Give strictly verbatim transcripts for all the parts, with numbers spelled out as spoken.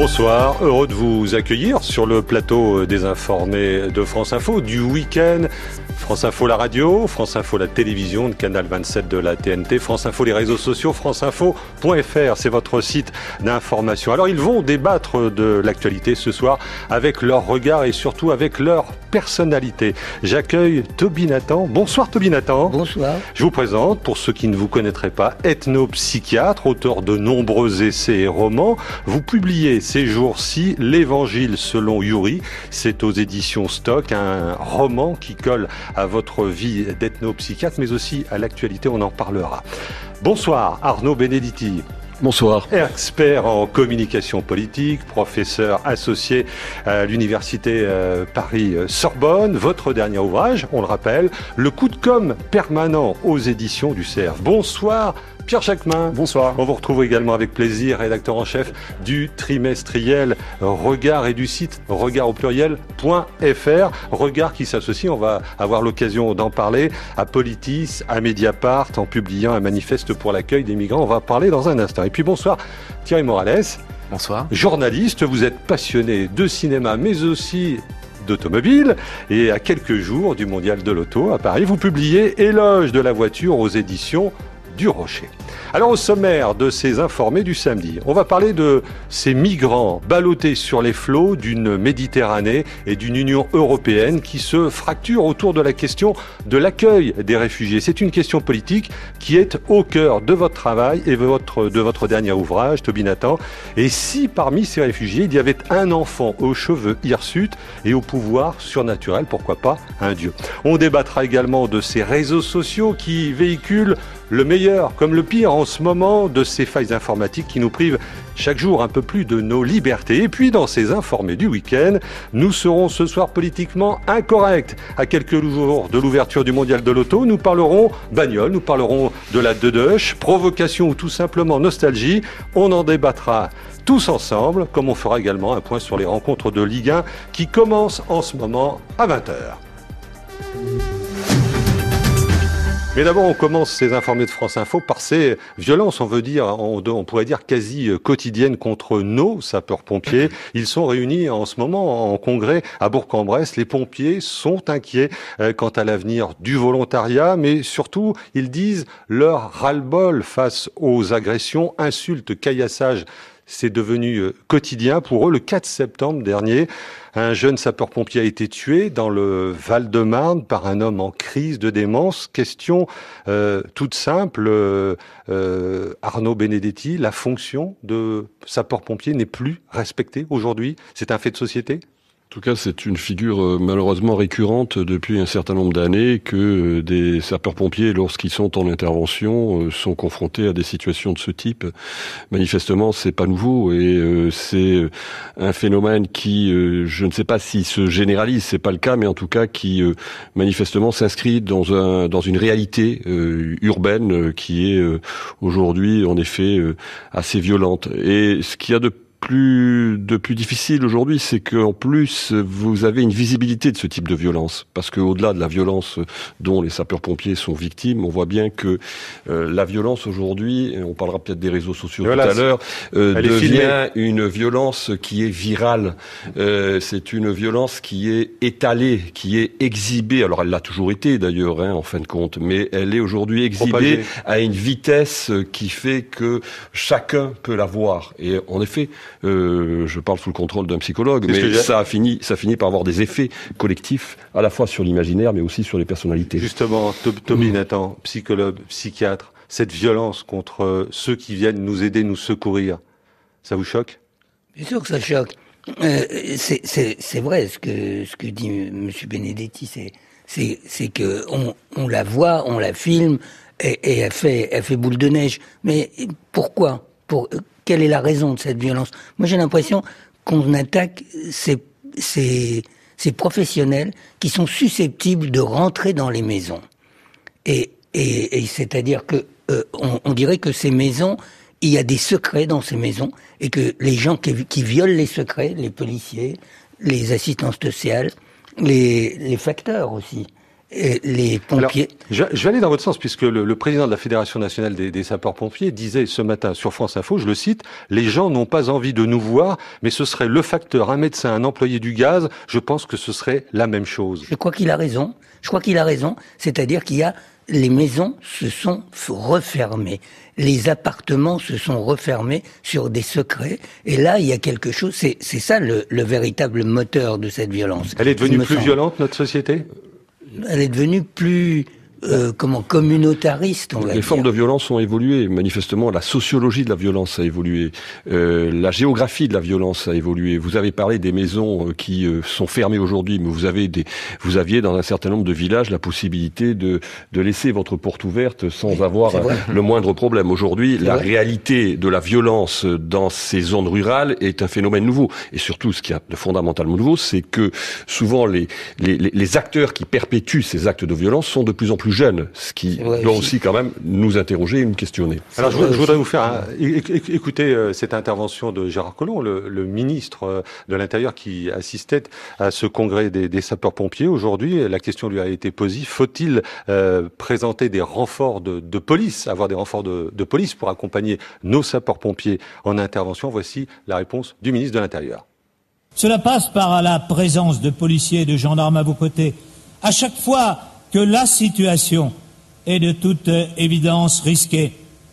Bonsoir, heureux de vous accueillir sur le plateau des informés de France Info du week-end. France Info la radio, France Info la télévision, le canal vingt-sept de la T N T, France Info les réseaux sociaux, franceinfo point f r, c'est votre site d'information. Alors ils vont débattre de l'actualité ce soir avec leur regard et surtout avec leur personnalité. J'accueille Toby Nathan. Bonsoir Toby Nathan. Bonsoir. Je vous présente, pour ceux qui ne vous connaîtraient pas, ethnopsychiatre, auteur de nombreux essais et romans. Vous publiez ces jours-ci l'Évangile selon Youri. C'est aux éditions Stock, un roman qui colle à votre vie d'ethnopsychiatre, mais aussi à l'actualité, on en parlera. Bonsoir Arnaud Benedetti. Bonsoir. Expert en communication politique, professeur associé à l'université Paris-Sorbonne. Votre dernier ouvrage, on le rappelle, Le coup de com' permanent aux éditions du Cerf. Bonsoir Pierre Jacquemin. Bonsoir. On vous retrouve également avec plaisir, rédacteur en chef du trimestriel Regard et du site regard au pluriel point f r. Regard qui s'associe, on va avoir l'occasion d'en parler, à Politis, à Mediapart, en publiant un manifeste pour l'accueil des migrants. On va en parler dans un instant. Et puis bonsoir Thierry Morales. Bonsoir. Journaliste, vous êtes passionné de cinéma, mais aussi d'automobile, et à quelques jours du Mondial de l'Auto à Paris, vous publiez Éloge de la voiture aux éditions du Rocher. Alors au sommaire de ces informés du samedi, on va parler de ces migrants ballottés sur les flots d'une Méditerranée et d'une Union européenne qui se fracturent autour de la question de l'accueil des réfugiés. C'est une question politique qui est au cœur de votre travail et de votre, de votre dernier ouvrage, Toby Nathan. Et si parmi ces réfugiés, il y avait un enfant aux cheveux hirsutes et au pouvoir surnaturel, pourquoi pas un dieu? On débattra également de ces réseaux sociaux qui véhiculent le meilleur comme le pire en ce moment, de ces failles informatiques qui nous privent chaque jour un peu plus de nos libertés. Et puis dans ces informés du week-end, nous serons ce soir politiquement incorrects. À quelques jours de l'ouverture du Mondial de l'Auto, nous parlerons bagnole, nous parlerons de la Dedoche, provocation ou tout simplement nostalgie. On en débattra tous ensemble, comme on fera également un point sur les rencontres de Ligue un qui commencent en ce moment à vingt heures. Mais d'abord, on commence ces informés de France Info par ces violences, on veut dire, on, on pourrait dire quasi quotidiennes contre nos sapeurs-pompiers. Ils sont réunis en ce moment en congrès à Bourg-en-Bresse. Les pompiers sont inquiets quant à l'avenir du volontariat, mais surtout, ils disent leur ras-le-bol face aux agressions, insultes, caillassages. C'est devenu quotidien pour eux. Le quatre septembre dernier, un jeune sapeur-pompier a été tué dans le Val-de-Marne par un homme en crise de démence. Question euh, toute simple, euh, euh, Arnaud Benedetti, la fonction de sapeur-pompier n'est plus respectée aujourd'hui. C'est un fait de société ? En tout cas, c'est une figure euh, malheureusement récurrente depuis un certain nombre d'années que euh, des sapeurs-pompiers, lorsqu'ils sont en intervention, euh, sont confrontés à des situations de ce type. Manifestement, c'est pas nouveau et euh, c'est un phénomène qui, euh, je ne sais pas s'il se généralise, c'est pas le cas, mais en tout cas qui euh, manifestement s'inscrit dans un dans une réalité euh, urbaine euh, qui est euh, aujourd'hui en effet euh, assez violente. Et ce qu'il y a de plus de plus difficile aujourd'hui, c'est qu'en plus vous avez une visibilité de ce type de violence, parce que au-delà de la violence dont les sapeurs-pompiers sont victimes, on voit bien que euh, la violence aujourd'hui, et on parlera peut-être des réseaux sociaux voilà, tout à l'heure, euh, devient une violence qui est virale. Euh, c'est une violence qui est étalée, qui est exhibée. Alors elle l'a toujours été d'ailleurs, hein, en fin de compte, mais elle est aujourd'hui exhibée Propagée. à une vitesse qui fait que chacun peut la voir. Et en effet, Euh, je parle sous le contrôle d'un psychologue, c'est mais ça a fini, ça finit par avoir des effets collectifs à la fois sur l'imaginaire, mais aussi sur les personnalités. Justement, Toby Nathan, psychologue, psychiatre, cette violence contre ceux qui viennent nous aider, nous secourir, ça vous choque ? Bien sûr que ça choque. Euh, c'est, c'est, c'est vrai ce que ce que dit M. Benedetti, c'est c'est c'est que on, on la voit, on la filme et, et elle fait elle fait boule de neige. Mais pourquoi ? Pour Quelle est la raison de cette violence ? Moi, j'ai l'impression qu'on attaque ces, ces, ces professionnels qui sont susceptibles de rentrer dans les maisons. Et, et, et c'est-à-dire que euh, on, on dirait que ces maisons, il y a des secrets dans ces maisons, et que les gens qui, qui violent les secrets, les policiers, les assistantes sociales, les, les facteurs aussi, Et les pompiers... Alors, je, je vais aller dans votre sens, puisque le, le président de la Fédération nationale des, des sapeurs-pompiers disait ce matin sur France Info, je le cite, « Les gens n'ont pas envie de nous voir, mais ce serait le facteur, un médecin, un employé du gaz, je pense que ce serait la même chose. » Je crois qu'il a raison. Je crois qu'il a raison. C'est-à-dire qu'il y a... Les maisons se sont refermées. Les appartements se sont refermés sur des secrets. Et là, il y a quelque chose... C'est, c'est ça le, le véritable moteur de cette violence. Elle est devenue plus semble. violente, notre société ? Elle est devenue plus... Euh, comment communautariste, on va Les dire. formes de violence ont évolué. Manifestement, la sociologie de la violence a évolué. Euh, la géographie de la violence a évolué. Vous avez parlé des maisons qui euh, sont fermées aujourd'hui, mais vous avez des, vous aviez dans un certain nombre de villages la possibilité de, de laisser votre porte ouverte sans oui, avoir le moindre problème. Aujourd'hui, c'est la vrai. réalité de la violence dans ces zones rurales est un phénomène nouveau. Et surtout, ce qui est de fondamentalement nouveau, c'est que souvent les, les, les acteurs qui perpétuent ces actes de violence sont de plus en plus jeunes, ce qui ouais, doit aussi quand même nous interroger et nous questionner. Alors je, je voudrais vous faire un, écouter euh, cette intervention de Gérard Collomb, le, le ministre euh, de l'Intérieur qui assistait à ce congrès des, des sapeurs-pompiers. Aujourd'hui, la question lui a été posée, faut-il euh, présenter des renforts de, de police, avoir des renforts de, de police pour accompagner nos sapeurs-pompiers en intervention? Voici la réponse du ministre de l'Intérieur. Cela passe par la présence de policiers et de gendarmes à vos côtés. À chaque fois que la situation est de toute évidence risquée.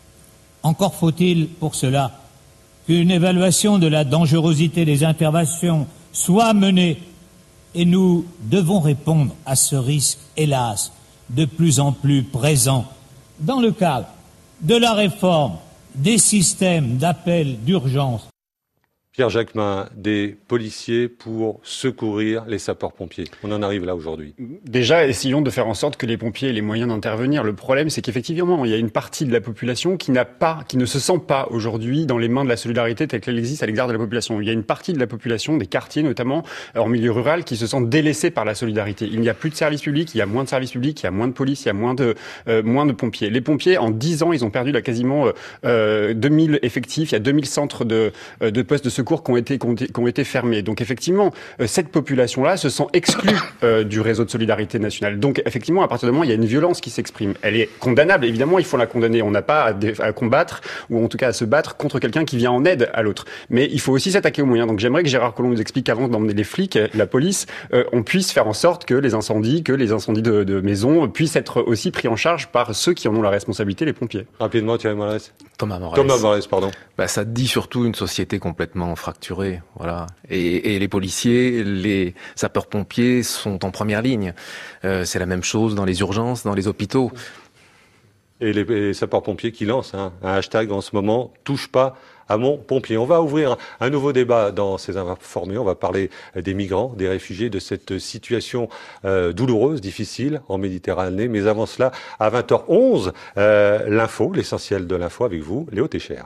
Encore faut-il pour cela qu'une évaluation de la dangerosité des interventions soit menée et nous devons répondre à ce risque, hélas, de plus en plus présent dans le cadre de la réforme des systèmes d'appel d'urgence. Pierre Jacquemin, des policiers pour secourir les sapeurs-pompiers. On en arrive là aujourd'hui. Déjà, essayons de faire en sorte que les pompiers aient les moyens d'intervenir. Le problème, c'est qu'effectivement, il y a une partie de la population qui n'a pas, qui ne se sent pas aujourd'hui dans les mains de la solidarité telle qu'elle existe à l'égard de la population. Il y a une partie de la population, des quartiers notamment, en milieu rural, qui se sentent délaissés par la solidarité. Il n'y a plus de services publics, il y a moins de services publics, il y a moins de police, il y a moins de, euh, moins de pompiers. Les pompiers, en dix ans, ils ont perdu là quasiment euh, deux mille effectifs. Il y a deux mille centres de, de postes de secours qui ont été, qui ont été, qui ont été fermés. Donc effectivement, euh, cette population-là se sent exclue euh, du réseau de solidarité nationale. Donc effectivement, à partir de moment, il y a une violence qui s'exprime. Elle est condamnable, évidemment, il faut la condamner. On n'a pas à, dé- à combattre, ou en tout cas à se battre contre quelqu'un qui vient en aide à l'autre. Mais il faut aussi s'attaquer aux moyens. Donc j'aimerais que Gérard Collomb nous explique qu'avant d'emmener les flics, la police, euh, on puisse faire en sorte que les incendies, que les incendies de, de maisons puissent être aussi pris en charge par ceux qui en ont la responsabilité, les pompiers. Rapidement, Thierry Morales. Thomas Morales. Thomas Morales, pardon. Bah, ça dit surtout une société complètement fracturée. Voilà. Et, et les policiers, les sapeurs-pompiers sont en première ligne. Euh, c'est la même chose dans les urgences, dans les hôpitaux. Et les, les sapeurs-pompiers qui lancent hein, un hashtag en ce moment, touche pas à mon pompier. On va ouvrir un nouveau débat dans ces informés. On va parler des migrants, des réfugiés, de cette situation euh, douloureuse, difficile en Méditerranée. Mais avant cela, à vingt heures onze, euh, l'info, l'essentiel de l'info avec vous, Léo Técher.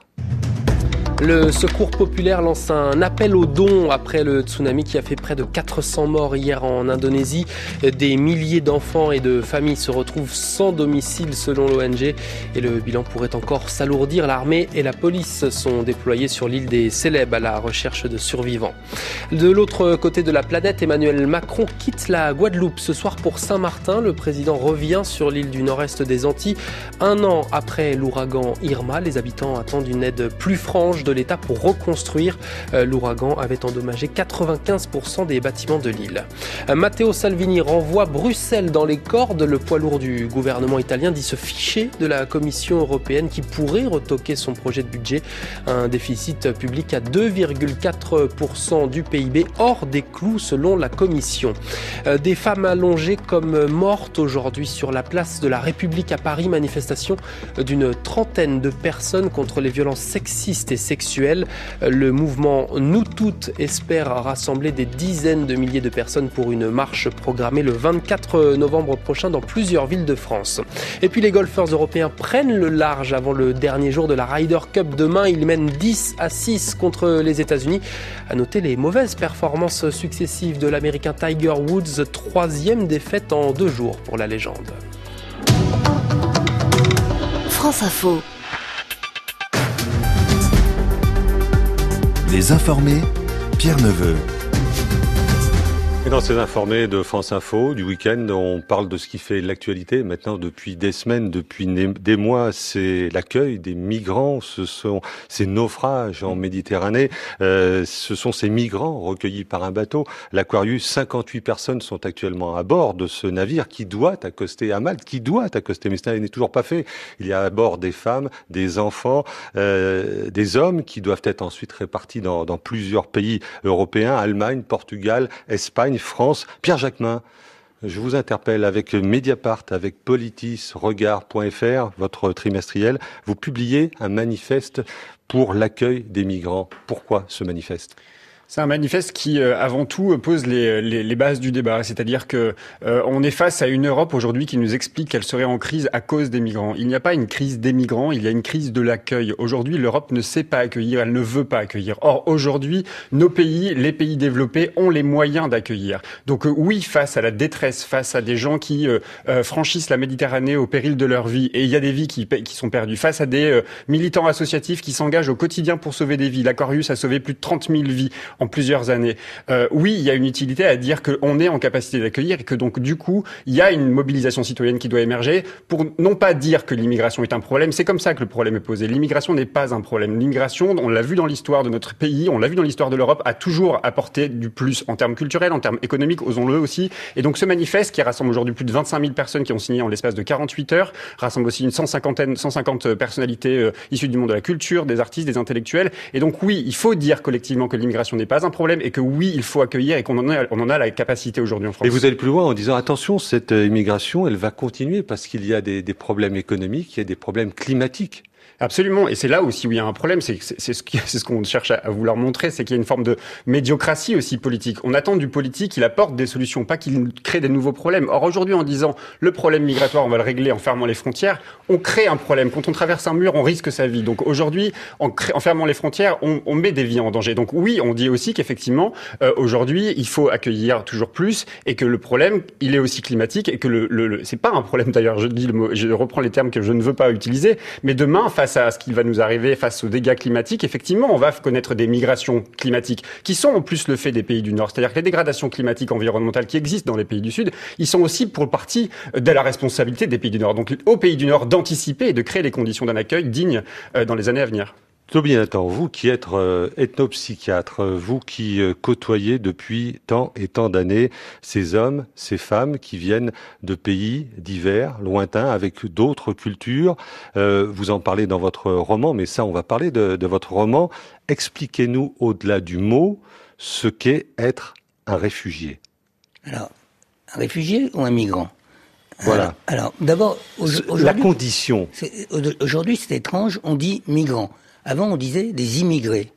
Le Secours populaire lance un appel aux dons après le tsunami qui a fait près de quatre cents morts hier en Indonésie. Des milliers d'enfants et de familles se retrouvent sans domicile selon l'O N G et le bilan pourrait encore s'alourdir. L'armée et la police sont déployés sur l'île des Célèbes à la recherche de survivants. De l'autre côté de la planète, Emmanuel Macron quitte la Guadeloupe ce soir pour Saint-Martin. Le président revient sur l'île du nord-est des Antilles. Un an après l'ouragan Irma, les habitants attendent une aide plus franche de l'État pour reconstruire. L'ouragan avait endommagé quatre-vingt-quinze pour cent des bâtiments de l'île. Matteo Salvini renvoie Bruxelles dans les cordes. Le poids lourd du gouvernement italien dit se ficher de la Commission européenne qui pourrait retoquer son projet de budget. Un déficit public à deux virgule quatre pour cent du P I B, hors des clous selon la Commission. Des femmes allongées comme mortes aujourd'hui sur la place de la République à Paris. Manifestation d'une trentaine de personnes contre les violences sexistes et sexuelles. Le mouvement Nous Toutes espère rassembler des dizaines de milliers de personnes pour une marche programmée le vingt-quatre novembre prochain dans plusieurs villes de France. Et puis les golfeurs européens prennent le large avant le dernier jour de la Ryder Cup. Demain, ils mènent dix à six contre les États-Unis. À noter les mauvaises performances successives de l'Américain Tiger Woods, troisième défaite en deux jours pour la légende. France Info. Les informés, Pierre Neveu. Et dans ces informés de France Info du week-end, on parle de ce qui fait l'actualité. Maintenant, depuis des semaines, depuis des mois, c'est l'accueil des migrants. Ce sont ces naufrages en Méditerranée. Euh, ce sont ces migrants recueillis par un bateau. L'Aquarius, cinquante-huit personnes sont actuellement à bord de ce navire qui doit accoster à Malte, qui doit accoster, mais ça n'est toujours pas fait. Il y a à bord des femmes, des enfants, euh, des hommes qui doivent être ensuite répartis dans, dans plusieurs pays européens, Allemagne, Portugal, Espagne, France. Pierre Jacquemin, je vous interpelle avec Mediapart, avec Politis, Regard point F R, votre trimestriel. Vous publiez un manifeste pour l'accueil des migrants. Pourquoi ce manifeste ? C'est un manifeste qui, euh, avant tout, pose les, les, les bases du débat. C'est-à-dire que euh, on est face à une Europe aujourd'hui qui nous explique qu'elle serait en crise à cause des migrants. Il n'y a pas une crise des migrants, il y a une crise de l'accueil. Aujourd'hui, l'Europe ne sait pas accueillir, elle ne veut pas accueillir. Or, aujourd'hui, nos pays, les pays développés, ont les moyens d'accueillir. Donc euh, oui, face à la détresse, face à des gens qui euh, euh, franchissent la Méditerranée au péril de leur vie, et il y a des vies qui, qui sont perdues, face à des euh, militants associatifs qui s'engagent au quotidien pour sauver des vies. L'Aquarius a sauvé plus de trente mille vies en plusieurs années. Euh, oui, il y a une utilité à dire qu'on est en capacité d'accueillir et que donc du coup, il y a une mobilisation citoyenne qui doit émerger pour non pas dire que l'immigration est un problème. C'est comme ça que le problème est posé. L'immigration n'est pas un problème. L'immigration, on l'a vu dans l'histoire de notre pays, on l'a vu dans l'histoire de l'Europe, a toujours apporté du plus en termes culturels, en termes économiques, osons-le aussi. Et donc ce manifeste qui rassemble aujourd'hui plus de vingt-cinq mille personnes qui ont signé en l'espace de quarante-huit heures, rassemble aussi une cent cinquantaine, cent cinquante personnalités euh, issues du monde de la culture, des artistes, des intellectuels. Et donc oui, il faut dire collectivement que l'immigration n'est pas un problème et que oui, il faut accueillir et qu'on en a, on en a la capacité aujourd'hui en France. Et vous allez plus loin en disant attention, cette immigration, elle va continuer parce qu'il y a des, des problèmes économiques, il y a des problèmes climatiques. Absolument, et c'est là aussi où il y a un problème, c'est, c'est, c'est ce qui, c'est ce qu'on cherche à, à vouloir montrer, c'est qu'il y a une forme de médiocratie aussi politique. On attend du politique qu'il apporte des solutions, pas qu'il crée des nouveaux problèmes. Or aujourd'hui, en disant le problème migratoire, on va le régler en fermant les frontières, on crée un problème. Quand on traverse un mur, on risque sa vie. Donc aujourd'hui, en, cré... en fermant les frontières, on, on met des vies en danger. Donc oui, on dit aussi qu'effectivement, euh, aujourd'hui, il faut accueillir toujours plus et que le problème, il est aussi climatique et que le, le, le... c'est pas un problème d'ailleurs. Je dis le mot, je reprends les termes que je ne veux pas utiliser, mais demain, face à ce qui va nous arriver, face aux dégâts climatiques, effectivement, on va connaître des migrations climatiques qui sont en plus le fait des pays du Nord. C'est-à-dire que les dégradations climatiques environnementales qui existent dans les pays du Sud, ils sont aussi pour partie de la responsabilité des pays du Nord. Donc aux pays du Nord d'anticiper et de créer les conditions d'un accueil digne dans les années à venir. Toby Nathan, vous qui êtes euh, ethnopsychiatre, vous qui euh, côtoyez depuis tant et tant d'années ces hommes, ces femmes qui viennent de pays divers, lointains, avec d'autres cultures, euh, vous en parlez dans votre roman, mais ça on va parler de, de votre roman. Expliquez-nous au-delà du mot ce qu'est être un réfugié. Alors, un réfugié ou un migrant ? Voilà. Alors, alors d'abord, aujourd'hui, la condition. C'est, aujourd'hui, c'est étrange, on dit migrants. Avant, on disait des immigrés.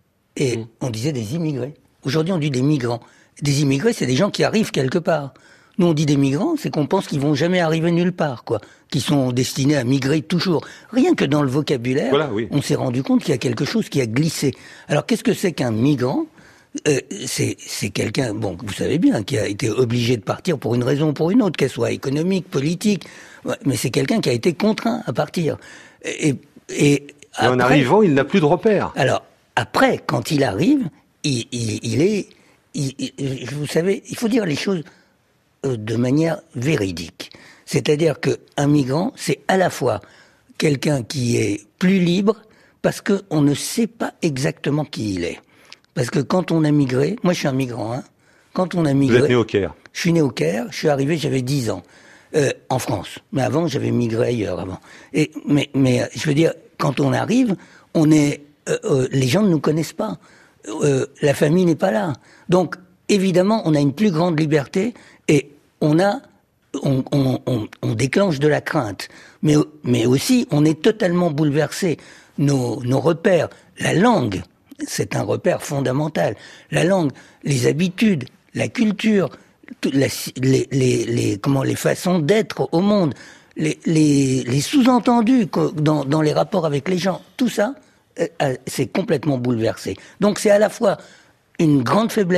Et mmh. on disait des immigrés. Aujourd'hui, on dit des migrants. Des immigrés, c'est des gens qui arrivent quelque part. Nous, on dit des migrants, c'est qu'on pense qu'ils vont jamais arriver nulle part, quoi. Qu'ils sont destinés à migrer toujours. Rien que dans le vocabulaire, voilà, oui. on s'est rendu compte qu'il y a quelque chose qui a glissé. Alors, qu'est-ce que c'est qu'un migrant ? Euh, c'est, c'est quelqu'un, bon, vous savez bien, qui a été obligé de partir pour une raison ou pour une autre, qu'elle soit économique, politique, ouais, mais c'est quelqu'un qui a été contraint à partir. Et, et, et après, en arrivant, il n'a plus de repères. Alors, après, quand il arrive, il, il, il est... Il, il, vous savez, il faut dire les choses euh, de manière véridique. C'est-à-dire qu'un migrant, c'est à la fois quelqu'un qui est plus libre, parce qu'on ne sait pas exactement qui il est. Parce que quand on a migré, moi je suis un migrant, hein, quand on a migré... Vous êtes né au Caire ? Je suis né au Caire, je suis arrivé, j'avais dix ans, euh, en France. Mais avant, j'avais migré ailleurs, avant. Et, mais, mais je veux dire, quand on arrive, on est, euh, euh, les gens ne nous connaissent pas. Euh, la famille n'est pas là. Donc, évidemment, on a une plus grande liberté et on a... On, on, on, on déclenche de la crainte. Mais, mais aussi, on est totalement bouleversé. Nos, nos repères, la langue... C'est un repère fondamental. La langue, les habitudes, la culture, la, les, les, les, comment, les façons d'être au monde, les, les, les sous-entendus dans, dans les rapports avec les gens, tout ça, euh, c'est complètement bouleversé. Donc c'est à la fois une grande faiblesse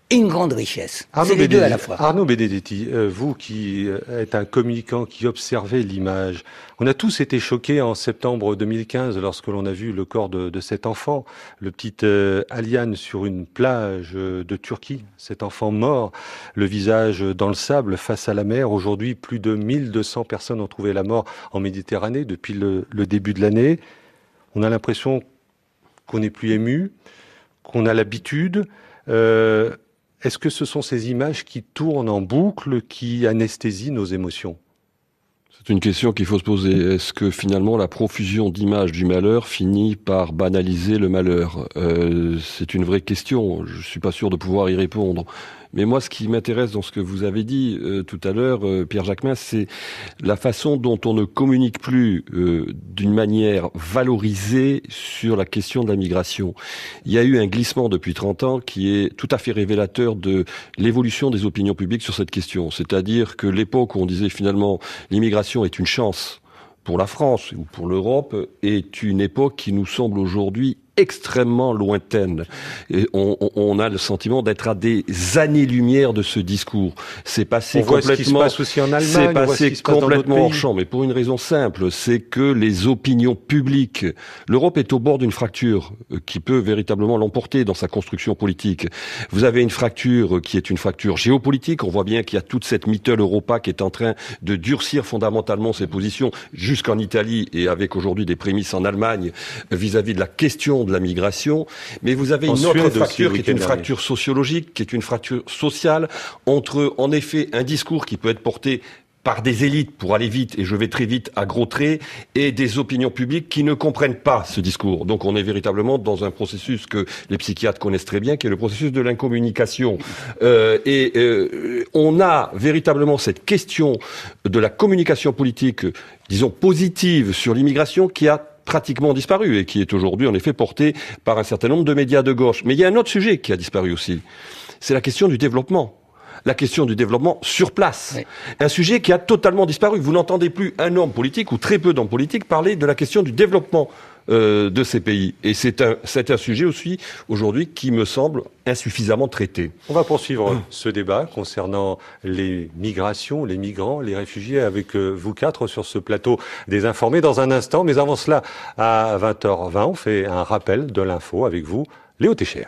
et une grande richesse. Arnaud C'est les deux à la Benedetti, fois. Arnaud Benedetti, euh, vous qui êtes un communicant, qui observez l'image, on a tous été choqués en septembre deux mille quinze lorsque l'on a vu le corps de, de cet enfant, le petit euh, Alian sur une plage euh, de Turquie, cet enfant mort, le visage dans le sable face à la mer. Aujourd'hui, plus de mille deux cents personnes ont trouvé la mort en Méditerranée depuis le, le début de l'année. On a l'impression qu'on n'est plus ému, qu'on a l'habitude. Euh, Est-ce que ce sont ces images qui tournent en boucle, qui anesthésient nos émotions ? C'est une question qu'il faut se poser. Est-ce que finalement la profusion d'images du malheur finit par banaliser le malheur ? euh, C'est une vraie question. Je suis pas sûr de pouvoir y répondre. Mais moi, ce qui m'intéresse dans ce que vous avez dit euh, tout à l'heure, euh, Pierre Jacquemin, c'est la façon dont on ne communique plus euh, d'une manière valorisée sur la question de la migration. Il y a eu un glissement depuis trente ans qui est tout à fait révélateur de l'évolution des opinions publiques sur cette question. C'est-à-dire que l'époque où on disait finalement l'immigration est une chance pour la France ou pour l'Europe est une époque qui nous semble aujourd'hui extrêmement lointaine. Et on, on, on a le sentiment d'être à des années-lumière de ce discours. C'est passé on voit complètement, ce qui se passe aussi en Allemagne, c'est passé se passe complètement hors pays. champ. Mais pour une raison simple, c'est que les opinions publiques, l'Europe est au bord d'une fracture qui peut véritablement l'emporter dans sa construction politique. Vous avez une fracture qui est une fracture géopolitique. On voit bien qu'il y a toute cette Mittel Europa qui est en train de durcir fondamentalement ses positions jusqu'en Italie et avec aujourd'hui des prémices en Allemagne vis-à-vis de la question de la migration, mais vous avez en une autre Suède fracture aussi, qui est une fracture sociologique, qui est une fracture sociale, entre en effet un discours qui peut être porté par des élites pour aller vite, et je vais très vite à gros traits, et des opinions publiques qui ne comprennent pas ce discours. Donc on est véritablement dans un processus que les psychiatres connaissent très bien, qui est le processus de l'incommunication. Euh, et euh, on a véritablement cette question de la communication politique, disons positive sur l'immigration, qui a pratiquement disparu et qui est aujourd'hui en effet porté par un certain nombre de médias de gauche. Mais il y a un autre sujet qui a disparu aussi. C'est la question du développement. La question du développement sur place. Oui. Un sujet qui a totalement disparu. Vous n'entendez plus un homme politique ou très peu d'hommes politiques parler de la question du développement euh, de ces pays. Et c'est un, c'est un sujet aussi aujourd'hui qui me semble insuffisamment traité. On va poursuivre mmh. ce débat concernant les migrations, les migrants, les réfugiés avec euh, vous quatre sur ce plateau des Informés dans un instant. Mais avant cela, à vingt heures vingt, on fait un rappel de l'info avec vous, Léo Técher.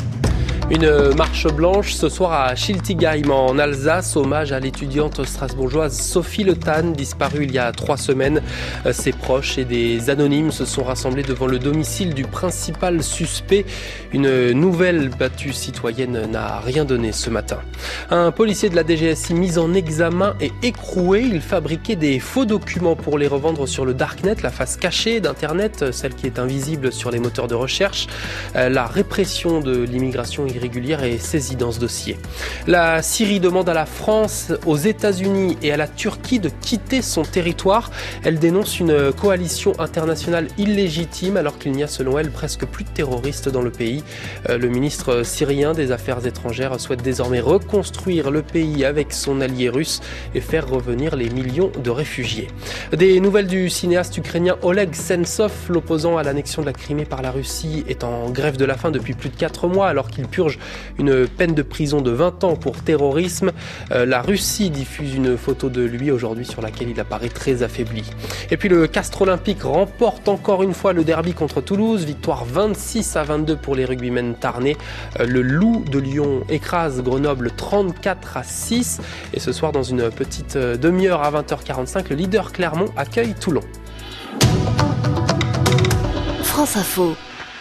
Une marche blanche ce soir à Schiltigheim en Alsace, hommage à l'étudiante strasbourgeoise Sophie Le Tan, disparue il y a trois semaines. Ses proches et des anonymes se sont rassemblés devant le domicile du principal suspect. Une nouvelle battue citoyenne n'a rien donné ce matin. Un policier de la D G S I mis en examen et écroué. Il fabriquait des faux documents pour les revendre sur le Darknet, la face cachée d'Internet, celle qui est invisible sur les moteurs de recherche. La répression de l'immigration irrégulière est saisie dans ce dossier. La Syrie demande à la France, aux États-Unis et à la Turquie de quitter son territoire. Elle dénonce une coalition internationale illégitime alors qu'il n'y a selon elle presque plus de terroristes dans le pays. Le ministre syrien des Affaires étrangères souhaite désormais reconstruire le pays avec son allié russe et faire revenir les millions de réfugiés. Des nouvelles du cinéaste ukrainien Oleg Sentsov, l'opposant à l'annexion de la Crimée par la Russie, est en grève de la faim depuis plus de quatre mois alors qu'il purge une peine de prison de vingt ans pour terrorisme. Euh, la Russie diffuse une photo de lui aujourd'hui sur laquelle il apparaît très affaibli. Et puis le Castres Olympique remporte encore une fois le derby contre Toulouse. Victoire vingt-six à vingt-deux pour les rugbymen tarnais. Euh, le Loup de Lyon écrase Grenoble trente-quatre à six. Et ce soir, dans une petite demi-heure à vingt heures quarante-cinq, le leader Clermont accueille Toulon. France Info.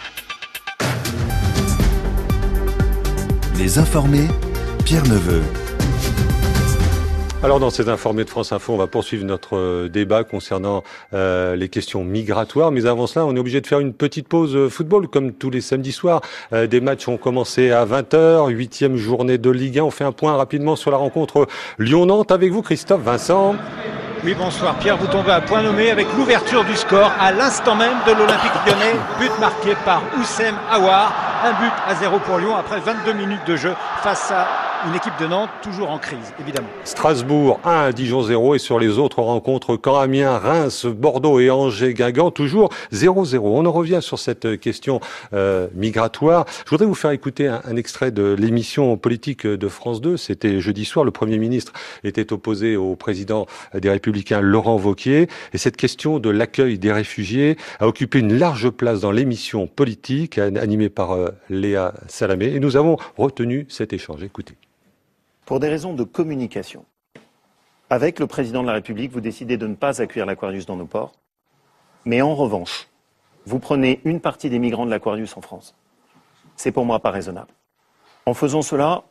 Les Informés, Pierre Neveu. Alors dans ces Informés de France Info, on va poursuivre notre euh, débat concernant euh, les questions migratoires. Mais avant cela, on est obligé de faire une petite pause euh, football, comme tous les samedis soirs. Euh, des matchs ont commencé à vingt heures, huitième journée de Ligue un. On fait un point rapidement sur la rencontre Lyon-Nantes avec vous, Christophe Vincent. Oui, bonsoir Pierre, vous tombez à point nommé avec l'ouverture du score à l'instant même de l'Olympique Lyonnais. But marqué par Houssem Aouar. Un but à zéro pour Lyon après vingt-deux minutes de jeu face à une équipe de Nantes toujours en crise, évidemment. Strasbourg un, Dijon zéro, et sur les autres rencontres, Caen, Amiens, Reims, Bordeaux et Angers, Guingamp, toujours zéro zéro. On en revient sur cette question euh, migratoire. Je voudrais vous faire écouter un, un extrait de l'émission politique de France deux. C'était jeudi soir. Le Premier ministre était opposé au président des Républicains, Laurent Wauquiez. Et cette question de l'accueil des réfugiés a occupé une large place dans l'émission politique animée par euh, Léa Salamé. Et nous avons retenu cet échange. Écoutez. Pour des raisons de communication, avec le président de la République, vous décidez de ne pas accueillir l'Aquarius dans nos ports. Mais en revanche, vous prenez une partie des migrants de l'Aquarius en France. C'est pour moi pas raisonnable. En faisant cela,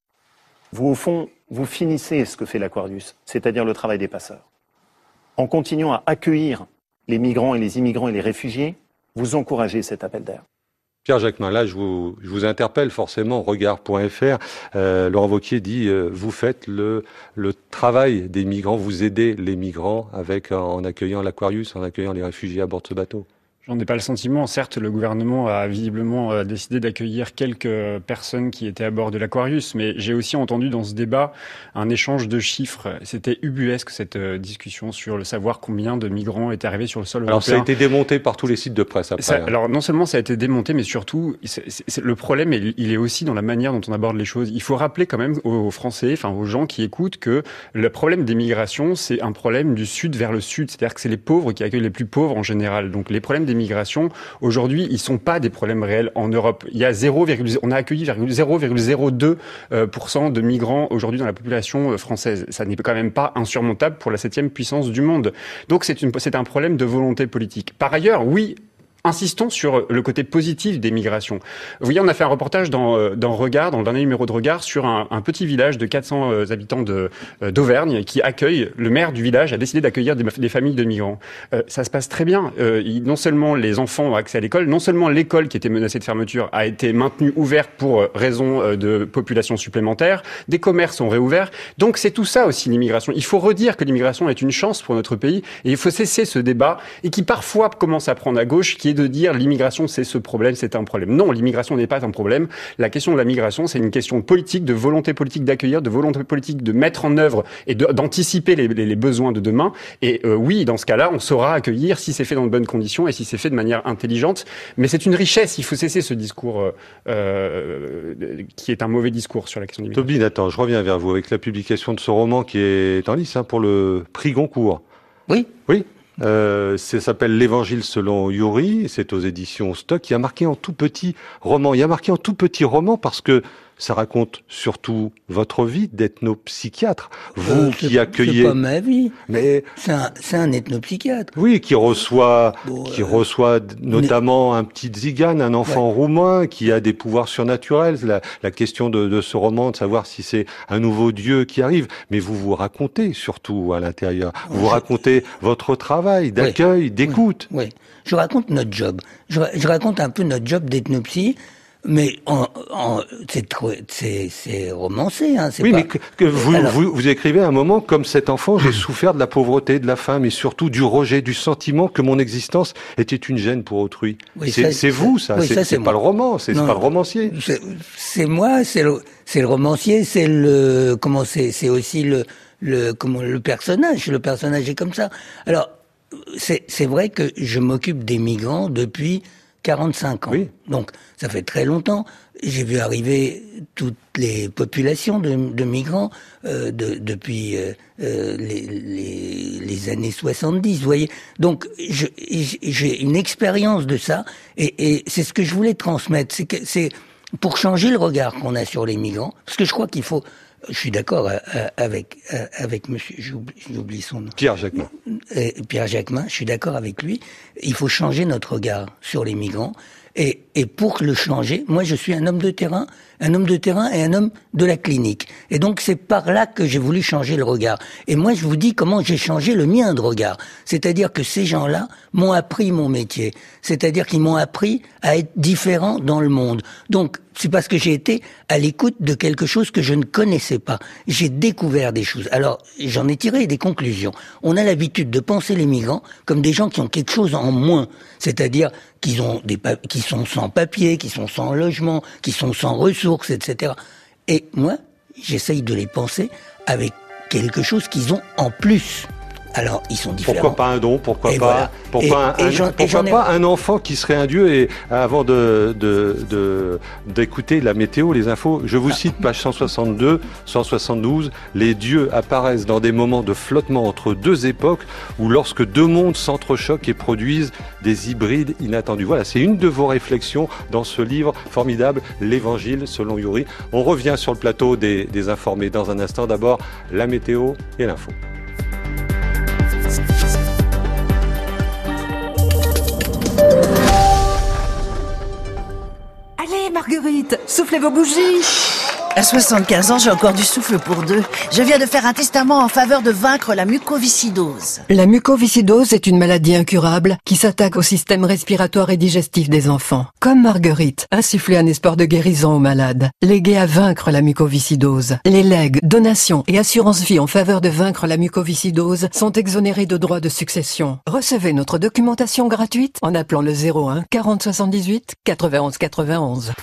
vous, au fond, vous finissez ce que fait l'Aquarius, c'est-à-dire le travail des passeurs. En continuant à accueillir les migrants et les immigrants et les réfugiés, vous encouragez cet appel d'air. Pierre Jacquemin, là je vous, je vous interpelle forcément, regard point F R. Euh, Laurent Wauquiez dit euh, vous faites le, le travail des migrants, vous aidez les migrants avec en accueillant l'Aquarius, en accueillant les réfugiés à bord de ce bateau. J'en ai pas le sentiment. Certes, le gouvernement a visiblement décidé d'accueillir quelques personnes qui étaient à bord de l'Aquarius, mais j'ai aussi entendu dans ce débat un échange de chiffres. C'était ubuesque, cette discussion sur le savoir combien de migrants étaient arrivés sur le sol alors, européen. Alors ça a été démonté par tous les sites de presse après. Ça, hein. Alors non seulement ça a été démonté, mais surtout, c'est, c'est, le problème, il est aussi dans la manière dont on aborde les choses. Il faut rappeler quand même aux Français, enfin aux gens qui écoutent, que le problème des migrations, c'est un problème du sud vers le sud. C'est-à-dire que c'est les pauvres qui accueillent les plus pauvres en général. Donc les problèmes des migrations, aujourd'hui, ils sont pas des problèmes réels en Europe. Il y a zéro, on a accueilli zéro virgule zéro deux pour cent de migrants aujourd'hui dans la population française. Ça n'est quand même pas insurmontable pour la septième puissance du monde. Donc c'est une, c'est un problème de volonté politique. Par ailleurs, oui, insistons sur le côté positif des migrations. Vous voyez, on a fait un reportage dans, dans Regard, dans le dernier numéro de Regard, sur un, un petit village de quatre cents habitants de, d'Auvergne qui accueille, le maire du village a décidé d'accueillir des, des familles de migrants. Euh, ça se passe très bien. Euh, il, non seulement les enfants ont accès à l'école, non seulement l'école qui était menacée de fermeture a été maintenue ouverte pour raison de population supplémentaire, des commerces sont réouverts. Donc c'est tout ça aussi l'immigration. Il faut redire que l'immigration est une chance pour notre pays et il faut cesser ce débat et qui parfois commence à prendre à gauche, qui est de dire l'immigration c'est ce problème, c'est un problème. Non, l'immigration n'est pas un problème. La question de la migration, c'est une question politique, de volonté politique d'accueillir, de volonté politique de mettre en œuvre et de, d'anticiper les, les, les besoins de demain. Et euh, oui, dans ce cas-là, on saura accueillir si c'est fait dans de bonnes conditions et si c'est fait de manière intelligente. Mais c'est une richesse. Il faut cesser ce discours euh, qui est un mauvais discours sur la question de l'immigration. Tobin, attends, je reviens vers vous avec la publication de ce roman qui est en lice hein, pour le prix Goncourt. Oui. Oui. Euh, ça s'appelle L'Évangile selon Youri, c'est aux éditions Stock. Il y a marqué en tout petit roman. Il y a marqué en tout petit roman parce que ça raconte surtout votre vie d'ethnopsychiatre. Vous euh, qui accueillez. C'est pas ma vie. Mais c'est un, c'est un ethnopsychiatre. Oui, qui reçoit, bon, qui euh, reçoit notamment un petit Tzigan, un enfant ouais. roumain qui a des pouvoirs surnaturels. La, la question de, de ce roman, de savoir si c'est un nouveau Dieu qui arrive. Mais vous vous racontez surtout à l'intérieur. Vous vous racontez votre travail d'accueil, oui. d'écoute. Oui. oui, je raconte notre job. Je, je raconte un peu notre job d'ethnopsie. Mais en, en, c'est, c'est, c'est romancé, hein. C'est oui, pas... mais que, que vous, Alors... vous, vous écrivez à un moment comme cet enfant, j'ai souffert de la pauvreté, de la faim, mais surtout du rejet, du sentiment que mon existence était une gêne pour autrui. Oui, c'est, ça, c'est vous, ça. Oui, c'est, ça, c'est, c'est pas le roman, c'est, c'est pas le romancier. C'est, c'est moi, c'est le, c'est le romancier, c'est le, comment c'est, c'est aussi le, le, comment, le personnage. Le personnage est comme ça. Alors, c'est, c'est vrai que je m'occupe des migrants depuis quarante-cinq ans. Oui. Donc, ça fait très longtemps. J'ai vu arriver toutes les populations de, de migrants euh, de, depuis euh, les, les, les années soixante-dix, vous voyez. Donc, je, j'ai une expérience de ça, et, et c'est ce que je voulais transmettre. C'est que c'est pour changer le regard qu'on a sur les migrants, parce que je crois qu'il faut. Je suis d'accord avec avec monsieur, j'oublie, j'oublie son nom. Pierre Jacquemin. Pierre Jacquemin, je suis d'accord avec lui. Il faut changer notre regard sur les migrants. Et, et pour le changer, moi je suis un homme de terrain, un homme de terrain et un homme de la clinique. Et donc c'est par là que j'ai voulu changer le regard. Et moi je vous dis comment j'ai changé le mien de regard. C'est-à-dire que ces gens-là m'ont appris mon métier. C'est-à-dire qu'ils m'ont appris à être différent dans le monde. Donc c'est parce que j'ai été à l'écoute de quelque chose que je ne connaissais pas. J'ai découvert des choses. Alors j'en ai tiré des conclusions. On a l'habitude de penser les migrants comme des gens qui ont quelque chose en moins. C'est-à-dire qu'ils ont des pa- qui sont sans papier, qui sont sans logement, qui sont sans ressources, et cetera. Et moi, j'essaye de les penser avec quelque chose qu'ils ont en plus. Alors, ils sont différents. Pourquoi pas un don? Pourquoi et pas, voilà. pourquoi et, un, et j'en, pourquoi et j'en ai... pas un enfant qui serait un dieu? Et avant de, de, de, d'écouter la météo, les infos, je vous cite page cent soixante-deux, cent soixante-douze. Les dieux apparaissent dans des moments de flottement entre deux époques ou lorsque deux mondes s'entrechoquent et produisent des hybrides inattendus. Voilà, c'est une de vos réflexions dans ce livre formidable, l'Évangile selon Youri. On revient sur le plateau des, des informés dans un instant. D'abord, la météo et l'info. Allez, Marguerite, soufflez vos bougies. À soixante-quinze ans, j'ai encore du souffle pour deux. Je viens de faire un testament en faveur de vaincre la mucoviscidose. La mucoviscidose est une maladie incurable qui s'attaque au système respiratoire et digestif des enfants. Comme Marguerite, insufflez un espoir de guérison aux malades. Léguez à vaincre la mucoviscidose. Les legs, donations et assurances vie en faveur de vaincre la mucoviscidose sont exonérés de droits de succession. Recevez notre documentation gratuite en appelant le zéro un quarante soixante-dix-huit quatre-vingt-onze quatre-vingt-onze.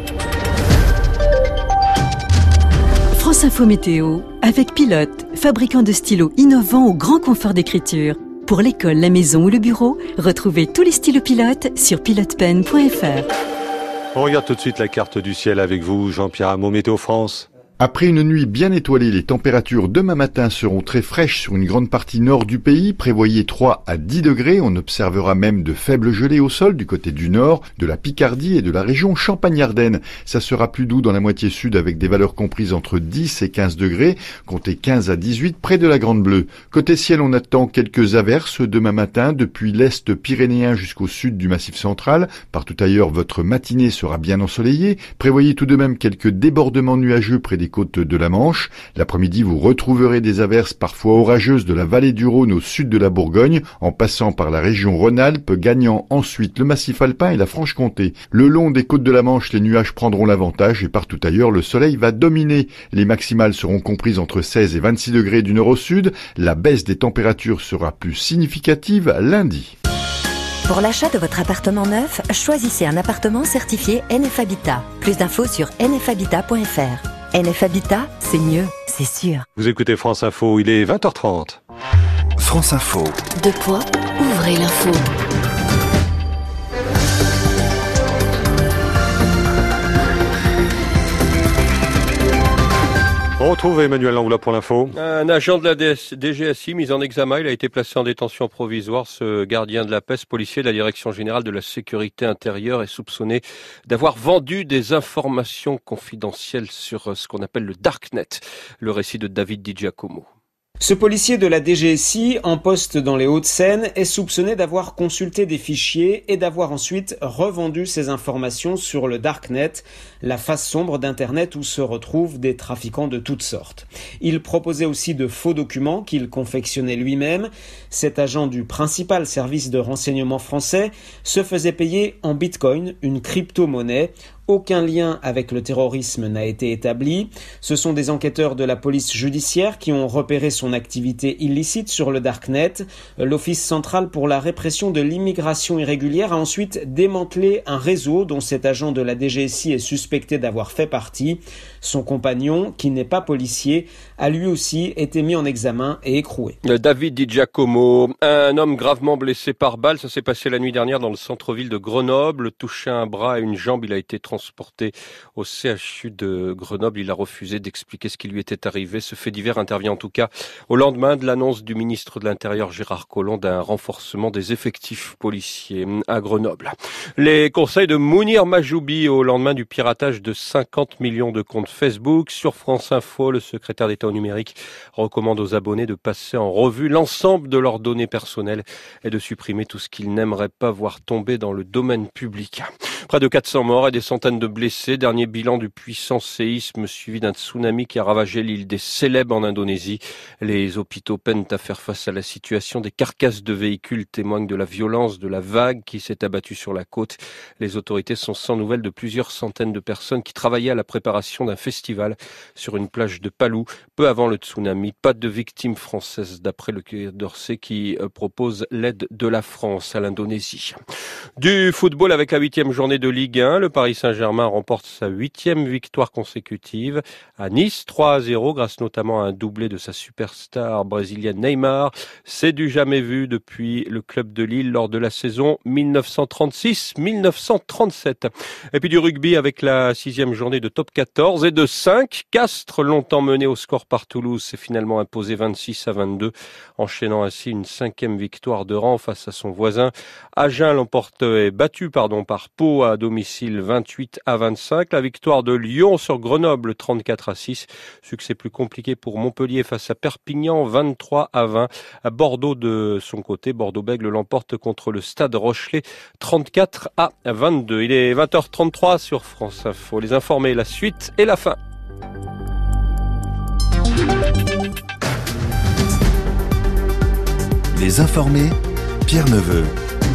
France Info Météo, avec Pilote, fabricant de stylos innovants au grand confort d'écriture. Pour l'école, la maison ou le bureau, retrouvez tous les stylos Pilote sur pilote pen point f r. On regarde tout de suite la carte du ciel avec vous, Jean-Pierre Hamot, Météo France. Après une nuit bien étoilée, les températures demain matin seront très fraîches sur une grande partie nord du pays. Prévoyez trois à dix degrés. On observera même de faibles gelées au sol du côté du nord, de la Picardie et de la région Champagne-Ardenne. Ça sera plus doux dans la moitié sud avec des valeurs comprises entre dix et quinze degrés. Comptez quinze à dix-huit près de la Grande Bleue. Côté ciel, on attend quelques averses demain matin depuis l'est pyrénéen jusqu'au sud du Massif central. Partout ailleurs, votre matinée sera bien ensoleillée. Prévoyez tout de même quelques débordements nuageux près des côtes de la Manche. L'après-midi, vous retrouverez des averses parfois orageuses de la vallée du Rhône au sud de la Bourgogne, en passant par la région Rhône-Alpes, gagnant ensuite le Massif alpin et la Franche-Comté. Le long des côtes de la Manche, les nuages prendront l'avantage et partout ailleurs, le soleil va dominer. Les maximales seront comprises entre seize et vingt-six degrés du nord au sud. La baisse des températures sera plus significative lundi. Pour l'achat de votre appartement neuf, choisissez un appartement certifié N F Habitat. Plus d'infos sur n f habitat point f r. N F Habitat, c'est mieux, c'est sûr. Vous écoutez France Info, il est vingt heures trente. France Info. Deux points, ouvrez l'info. On retrouve Emmanuel Langlois pour l'info. Un agent de la D G S I mis en examen, il a été placé en détention provisoire. Ce gardien de la paix, ce policier de la Direction générale de la sécurité intérieure, est soupçonné d'avoir vendu des informations confidentielles sur ce qu'on appelle le Darknet. Le récit de David Di Giacomo. Ce policier de la D G S I, en poste dans les Hauts-de-Seine, est soupçonné d'avoir consulté des fichiers et d'avoir ensuite revendu ces informations sur le Darknet, la face sombre d'Internet où se retrouvent des trafiquants de toutes sortes. Il proposait aussi de faux documents qu'il confectionnait lui-même. Cet agent du principal service de renseignement français se faisait payer en bitcoin, une crypto-monnaie. Aucun lien avec le terrorisme n'a été établi. Ce sont des enquêteurs de la police judiciaire qui ont repéré son activité illicite sur le Darknet. L'Office central pour la répression de l'immigration irrégulière a ensuite démantelé un réseau dont cet agent de la D G S I est suspecté d'avoir fait partie. Son compagnon, qui n'est pas policier, a lui aussi été mis en examen et écroué. David Di Giacomo, un homme gravement blessé par balle, ça s'est passé la nuit dernière dans le centre-ville de Grenoble. Touché à un bras et une jambe, il a été transporté au C H U de Grenoble. Il a refusé d'expliquer ce qui lui était arrivé. Ce fait divers intervient en tout cas au lendemain de l'annonce du ministre de l'Intérieur Gérard Collomb d'un renforcement des effectifs policiers à Grenoble. Les conseils de Mounir Majoubi au lendemain du piratage de cinquante millions de comptes Facebook. Sur France Info, le secrétaire d'État au numérique recommande aux abonnés de passer en revue l'ensemble de leurs données personnelles et de supprimer tout ce qu'ils n'aimeraient pas voir tomber dans le domaine public. Près de quatre cents morts et des centaines de blessés. Dernier bilan du puissant séisme suivi d'un tsunami qui a ravagé l'île des Célèbes en Indonésie. Les hôpitaux peinent à faire face à la situation. Des carcasses de véhicules témoignent de la violence de la vague qui s'est abattue sur la côte. Les autorités sont sans nouvelles de plusieurs centaines de personnes qui travaillaient à la préparation d'un festival sur une plage de Palu peu avant le tsunami. Pas de victimes françaises d'après le Quai d'Orsay qui propose l'aide de la France à l'Indonésie. Du football avec la huitième journée journée de Ligue un. Le Paris Saint-Germain remporte sa huitième victoire consécutive à Nice, trois à zéro, grâce notamment à un doublé de sa superstar brésilienne Neymar. C'est du jamais vu depuis le club de Lille lors de la saison dix-neuf cent trente-six dix-neuf cent trente-sept. Et puis du rugby avec la sixième journée de top quatorze et de cinq. Castres, longtemps mené au score par Toulouse, s'est finalement imposé vingt-six à vingt-deux, enchaînant ainsi une cinquième victoire de rang face à son voisin. Agen l'emporte est battu pardon par Pau à domicile vingt-huit à vingt-cinq. La victoire de Lyon sur Grenoble trente-quatre à six. Succès plus compliqué pour Montpellier face à Perpignan vingt-trois à vingt. À Bordeaux de son côté, Bordeaux-Bègles l'emporte contre le Stade Rochelais trente-quatre à vingt-deux. Il est vingt heures trente-trois sur France Info. Les informés, la suite et la fin. Les informés, Pierre Neveu.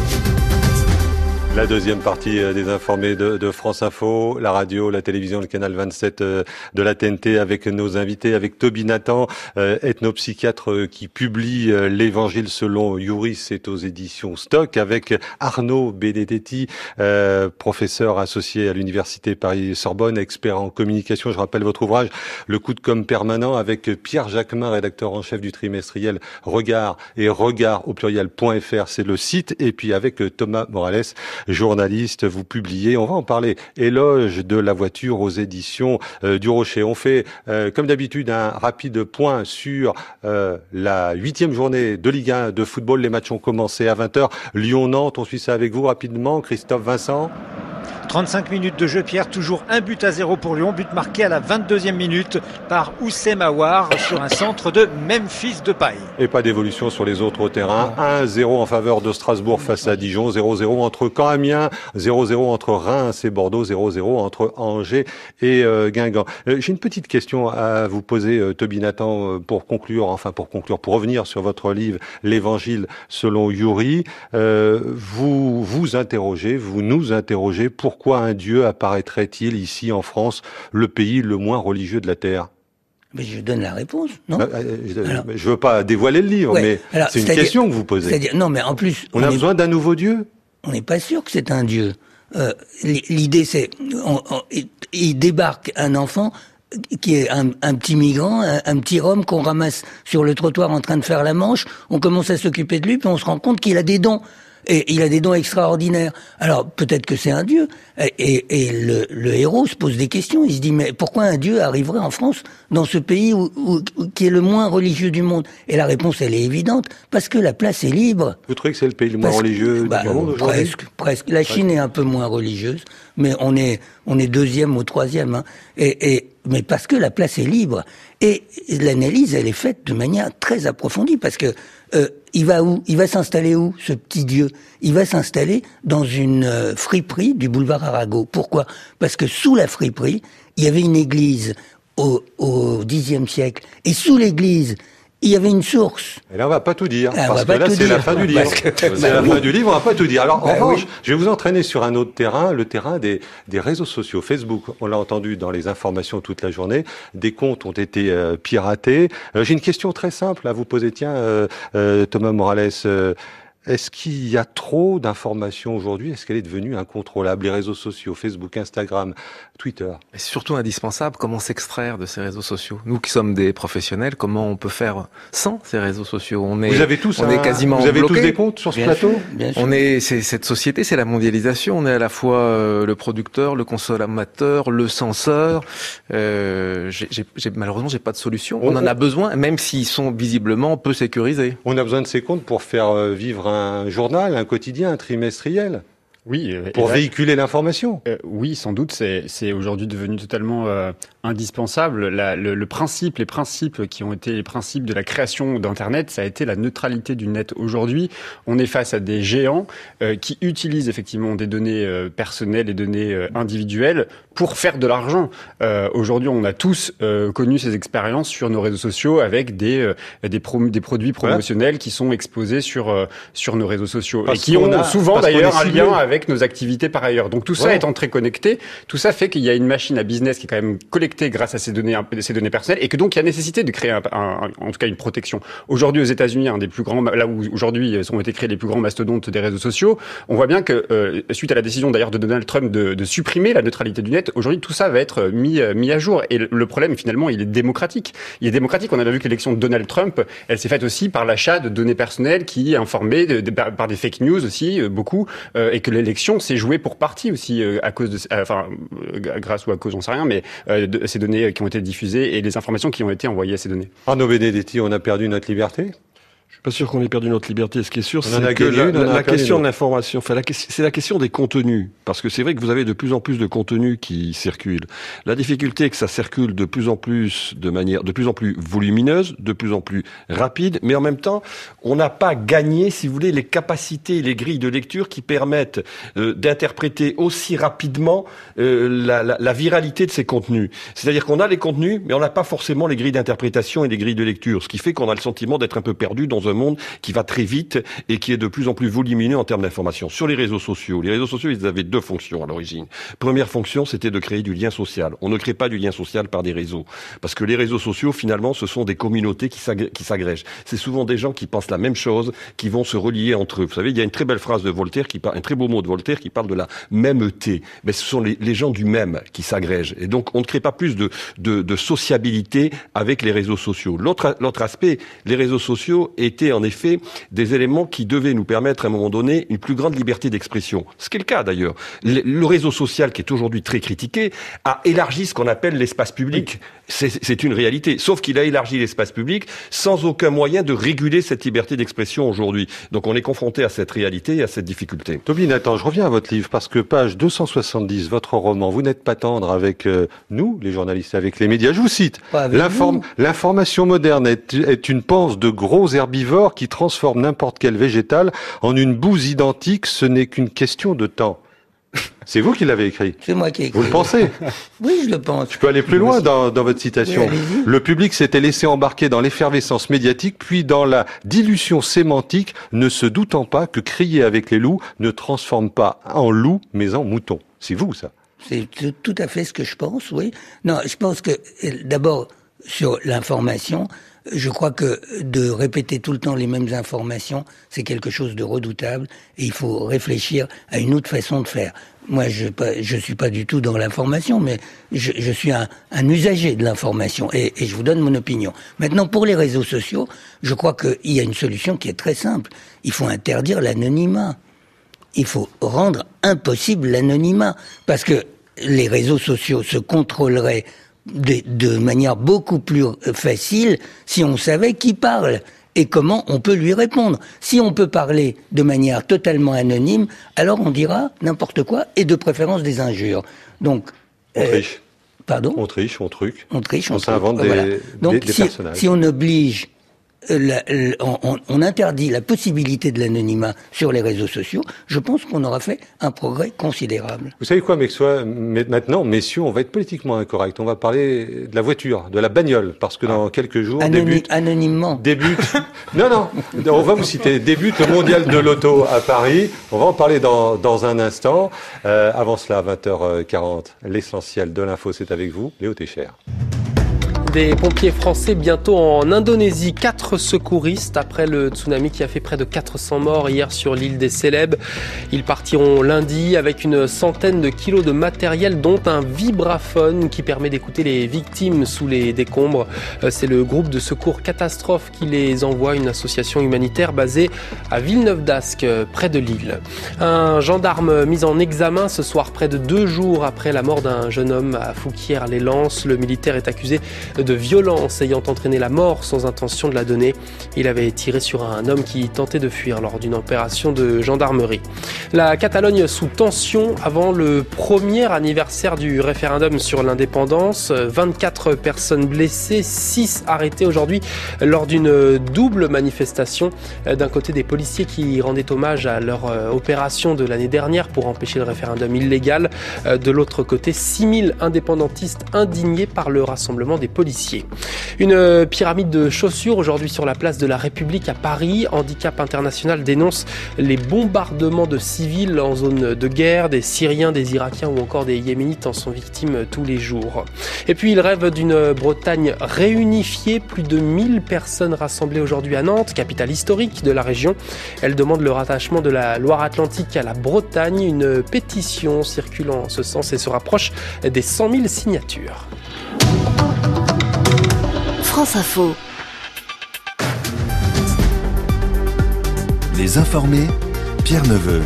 La deuxième partie des informés de, de France Info, la radio, la télévision, le canal vingt-sept de la T N T avec nos invités, avec Toby Nathan, euh, ethnopsychiatre qui publie euh, l'Évangile selon Youri, c'est aux éditions Stock, avec Arnaud Benedetti, euh, professeur associé à l'Université Paris-Sorbonne, expert en communication. Je rappelle votre ouvrage, Le coup de com' permanent, avec Pierre Jacquemin, rédacteur en chef du trimestriel Regard et regard au pluriel.fr, c'est le site, et puis avec Thomas Morales, journaliste, vous publiez, on va en parler, Éloge de la voiture aux éditions euh, du Rocher. On fait, euh, comme d'habitude, un rapide point sur euh, la huitième journée de Ligue un de football. Les matchs ont commencé à vingt heures. Lyon-Nantes, on suit ça avec vous rapidement. Christophe Vincent. trente-cinq minutes de jeu, Pierre, toujours un but à zéro pour Lyon, but marqué à la vingt-deuxième minute par Oussem Aouar sur un centre de Memphis Depay. Et pas d'évolution sur les autres terrains. un zéro en faveur de Strasbourg face à Dijon, zéro zéro entre Caen et Amiens, zéro zéro entre Reims et Bordeaux, zéro zéro entre Angers et euh, Guingamp. Euh, j'ai une petite question à vous poser, euh, Toby Nathan, euh, pour conclure, enfin pour conclure, pour revenir sur votre livre, l'Évangile selon Youri. Euh, vous vous interrogez, vous nous interrogez, pourquoi Pourquoi un Dieu apparaîtrait-il ici en France, le pays le moins religieux de la Terre ? Mais je donne la réponse, non ? alors, Je veux pas dévoiler le livre, ouais, mais alors, c'est une question que vous posez. C'est-à-dire, non, mais en plus, on, on a est, besoin d'un nouveau Dieu. On n'est pas sûr que c'est un Dieu. Euh, l'idée, c'est, on, on, il débarque un enfant qui est un, un petit migrant, un, un petit Rome qu'on ramasse sur le trottoir en train de faire la manche. On commence à s'occuper de lui, puis on se rend compte qu'il a des dons. Et il a des dons extraordinaires. Alors, peut-être que c'est un dieu. Et, et, et le, le héros se pose des questions. Il se dit, mais pourquoi un dieu arriverait en France, dans ce pays où, où, où, qui est le moins religieux du monde ? Et la réponse, elle est évidente. Parce que la place est libre. Vous trouvez que c'est le pays le moins parce religieux que, bah, du monde aujourd'hui ? Presque, presque. La Chine est un peu moins religieuse, mais on est, on est deuxième ou troisième. Hein. Et, et, mais parce que la place est libre. Et l'analyse, elle est faite de manière très approfondie, parce que euh, il va où ? Il va s'installer où, ce petit Dieu ? Il va s'installer dans une euh, friperie du boulevard Arago. Pourquoi ? Parce que sous la friperie, il y avait une église au, au Xe siècle. Et sous l'église, il y avait une source. Et là, on va pas tout dire. Ah, parce que là, c'est la fin du livre. C'est la fin du livre, on va pas tout dire. Alors, en revanche, oui. je vais vous entraîner sur un autre terrain, le terrain des, des réseaux sociaux. Facebook, on l'a entendu dans les informations toute la journée. Des comptes ont été euh, piratés. Euh, j'ai une question très simple à vous poser. Tiens, euh, euh, Thomas Morales, euh, est-ce qu'il y a trop d'informations aujourd'hui ? Est-ce qu'elle est devenue incontrôlable ? Les réseaux sociaux, Facebook, Instagram, Twitter. C'est surtout indispensable. Comment s'extraire de ces réseaux sociaux ? Nous qui sommes des professionnels, comment on peut faire sans ces réseaux sociaux ? On est, vous avez tous, on un, est quasiment vous avez bloqués. tous des comptes sur ce bien plateau ? sûr, bien sûr. On est, c'est cette société, c'est la mondialisation. On est à la fois euh, le producteur, le consommateur, le censeur. Euh, j'ai, j'ai, j'ai, malheureusement, j'ai pas de solution. On, on en a besoin, même s'ils sont visiblement peu sécurisés. On a besoin de ces comptes pour faire euh, vivre un un journal, un quotidien, un trimestriel. Oui, pour là, véhiculer l'information. Euh, oui, sans doute, c'est, c'est aujourd'hui devenu totalement euh, indispensable. La, le, le principe, les principes qui ont été les principes de la création d'Internet, ça a été la neutralité du net. Aujourd'hui, on est face à des géants euh, qui utilisent effectivement des données euh, personnelles, des données euh, individuelles pour faire de l'argent. Euh, aujourd'hui, on a tous euh, connu ces expériences sur nos réseaux sociaux avec des euh, des, prom- des produits promotionnels voilà. qui sont exposés sur euh, sur nos réseaux sociaux parce et qui ont a, souvent d'ailleurs un lien avec nos activités par ailleurs. Donc tout ça ouais. étant très connecté, tout ça fait qu'il y a une machine à business qui est quand même collective détecter grâce à ces données, ces données personnelles, et que donc il y a nécessité de créer un, un, en tout cas une protection. Aujourd'hui, aux États-Unis, un des plus grands, là où aujourd'hui ont été créés les plus grands mastodontes des réseaux sociaux, on voit bien que euh, suite à la décision d'ailleurs de Donald Trump de, de supprimer la neutralité du net, aujourd'hui tout ça va être mis mis à jour. Et le problème finalement, il est démocratique. Il est démocratique. On a vu que l'élection de Donald Trump, elle s'est faite aussi par l'achat de données personnelles qui informaient de, de, par des fake news aussi euh, beaucoup, euh, et que l'élection s'est jouée pour partie aussi euh, à cause de, euh, enfin euh, grâce ou à cause, j'en sais rien, mais euh, de ces données qui ont été diffusées et les informations qui ont été envoyées à ces données. Arnaud Benedetti, on a perdu notre liberté ? Je suis pas sûr qu'on ait perdu notre liberté. Ce qui est sûr, on c'est que la, la, la question de l'information, enfin, la, c'est la question des contenus. Parce que c'est vrai que vous avez de plus en plus de contenus qui circulent. La difficulté est que ça circule de plus en plus de manière, de plus en plus volumineuse, de plus en plus rapide, mais en même temps, on n'a pas gagné, si vous voulez, les capacités, les grilles de lecture qui permettent euh, d'interpréter aussi rapidement euh, la, la, la viralité de ces contenus. C'est-à-dire qu'on a les contenus, mais on n'a pas forcément les grilles d'interprétation et les grilles de lecture, ce qui fait qu'on a le sentiment d'être un peu perdu dans un monde qui va très vite et qui est de plus en plus volumineux en termes d'information. Sur les réseaux sociaux, les réseaux sociaux, ils avaient deux fonctions à l'origine. Première fonction, c'était de créer du lien social. On ne crée pas du lien social par des réseaux. Parce que les réseaux sociaux, finalement, ce sont des communautés qui s'agrègent. C'est souvent des gens qui pensent la même chose, qui vont se relier entre eux. Vous savez, il y a une très belle phrase de Voltaire, qui parle, un très beau mot de Voltaire qui parle de la mêmeté. Mais ce sont les, les gens du même qui s'agrègent. Et donc, on ne crée pas plus de, de, de sociabilité avec les réseaux sociaux. L'autre, l'autre aspect, les réseaux sociaux étaient en effet des éléments qui devaient nous permettre à un moment donné une plus grande liberté d'expression. Ce qui est le cas d'ailleurs. Le, le réseau social, qui est aujourd'hui très critiqué, a élargi ce qu'on appelle l'espace public. C'est, c'est une réalité. Sauf qu'il a élargi l'espace public sans aucun moyen de réguler cette liberté d'expression aujourd'hui. Donc on est confronté à cette réalité et à cette difficulté. Toby Nathan, je reviens à votre livre parce que page deux cent soixante-dix, votre roman, vous n'êtes pas tendre avec euh, nous, les journalistes, avec les médias. Je vous cite. L'inform- l'information moderne est, est une panse de gros herbivores qui transforme n'importe quel végétal en une bouse identique. Ce n'est qu'une question de temps. C'est vous qui l'avez écrit. C'est moi qui ai écrit. Vous le pensez? Oui, je le pense. Je peux aller plus loin dans, dans votre citation. Oui, le public s'était laissé embarquer dans l'effervescence médiatique, puis dans la dilution sémantique, ne se doutant pas que crier avec les loups ne transforme pas en loup, mais en mouton. C'est vous, ça? C'est tout à fait ce que je pense, oui. Non, je pense que, d'abord, sur l'information, je crois que de répéter tout le temps les mêmes informations, c'est quelque chose de redoutable et il faut réfléchir à une autre façon de faire. Moi, je je suis pas du tout dans l'information, mais je, je suis un, un usager de l'information et, et je vous donne mon opinion. Maintenant, pour les réseaux sociaux, je crois qu'il y a une solution qui est très simple. Il faut interdire l'anonymat. Il faut rendre impossible l'anonymat parce que les réseaux sociaux se contrôleraient De, de manière beaucoup plus facile si on savait qui parle et comment on peut lui répondre. Si on peut parler de manière totalement anonyme, alors on dira n'importe quoi et de préférence des injures. Donc, on euh, triche. Pardon ? On triche, on truc. On triche, on, on s'invente des, voilà. Donc, des, des si, personnages. Si on oblige La, la, on, on interdit la possibilité de l'anonymat sur les réseaux sociaux, je pense qu'on aura fait un progrès considérable. Vous savez quoi, Mexois, maintenant, messieurs, on va être politiquement incorrect. On va parler de la voiture, de la bagnole, parce que dans quelques jours, Anony- débute... Anonymement. Débute... non, non, on va vous citer. Débute le mondial de l'auto à Paris. On va en parler dans, dans un instant. Euh, avant cela, vingt heures quarante, l'essentiel de l'info, c'est avec vous, Léo Técher. Des pompiers français bientôt en Indonésie. Quatre secouristes après le tsunami qui a fait près de quatre cents morts hier sur l'île des Célèbes. Ils partiront lundi avec une centaine de kilos de matériel, dont un vibraphone qui permet d'écouter les victimes sous les décombres. C'est le groupe de secours catastrophe qui les envoie, une association humanitaire basée à Villeneuve-d'Ascq, près de Lille. Un gendarme mis en examen ce soir, près de deux jours après la mort d'un jeune homme à Fouquier-les-Lances. Le militaire est accusé de violence ayant entraîné la mort sans intention de la donner. Il avait tiré sur un homme qui tentait de fuir lors d'une opération de gendarmerie. La Catalogne sous tension avant le premier anniversaire du référendum sur l'indépendance. vingt-quatre personnes blessées, six arrêtées aujourd'hui lors d'une double manifestation. D'un côté, des policiers qui rendaient hommage à leur opération de l'année dernière pour empêcher le référendum illégal. De l'autre côté, six mille indépendantistes indignés par le rassemblement des policiers. policiers. Une pyramide de chaussures aujourd'hui sur la place de la République à Paris. Handicap International dénonce les bombardements de civils en zone de guerre. Des Syriens, des Irakiens ou encore des Yéménites en sont victimes tous les jours. Et puis il rêve d'une Bretagne réunifiée. Plus de mille personnes rassemblées aujourd'hui à Nantes, capitale historique de la région. Elles demandent le rattachement de la Loire-Atlantique à la Bretagne. Une pétition circule en ce sens et se rapproche des cent mille signatures. France Info. Les informés, Pierre Neveu.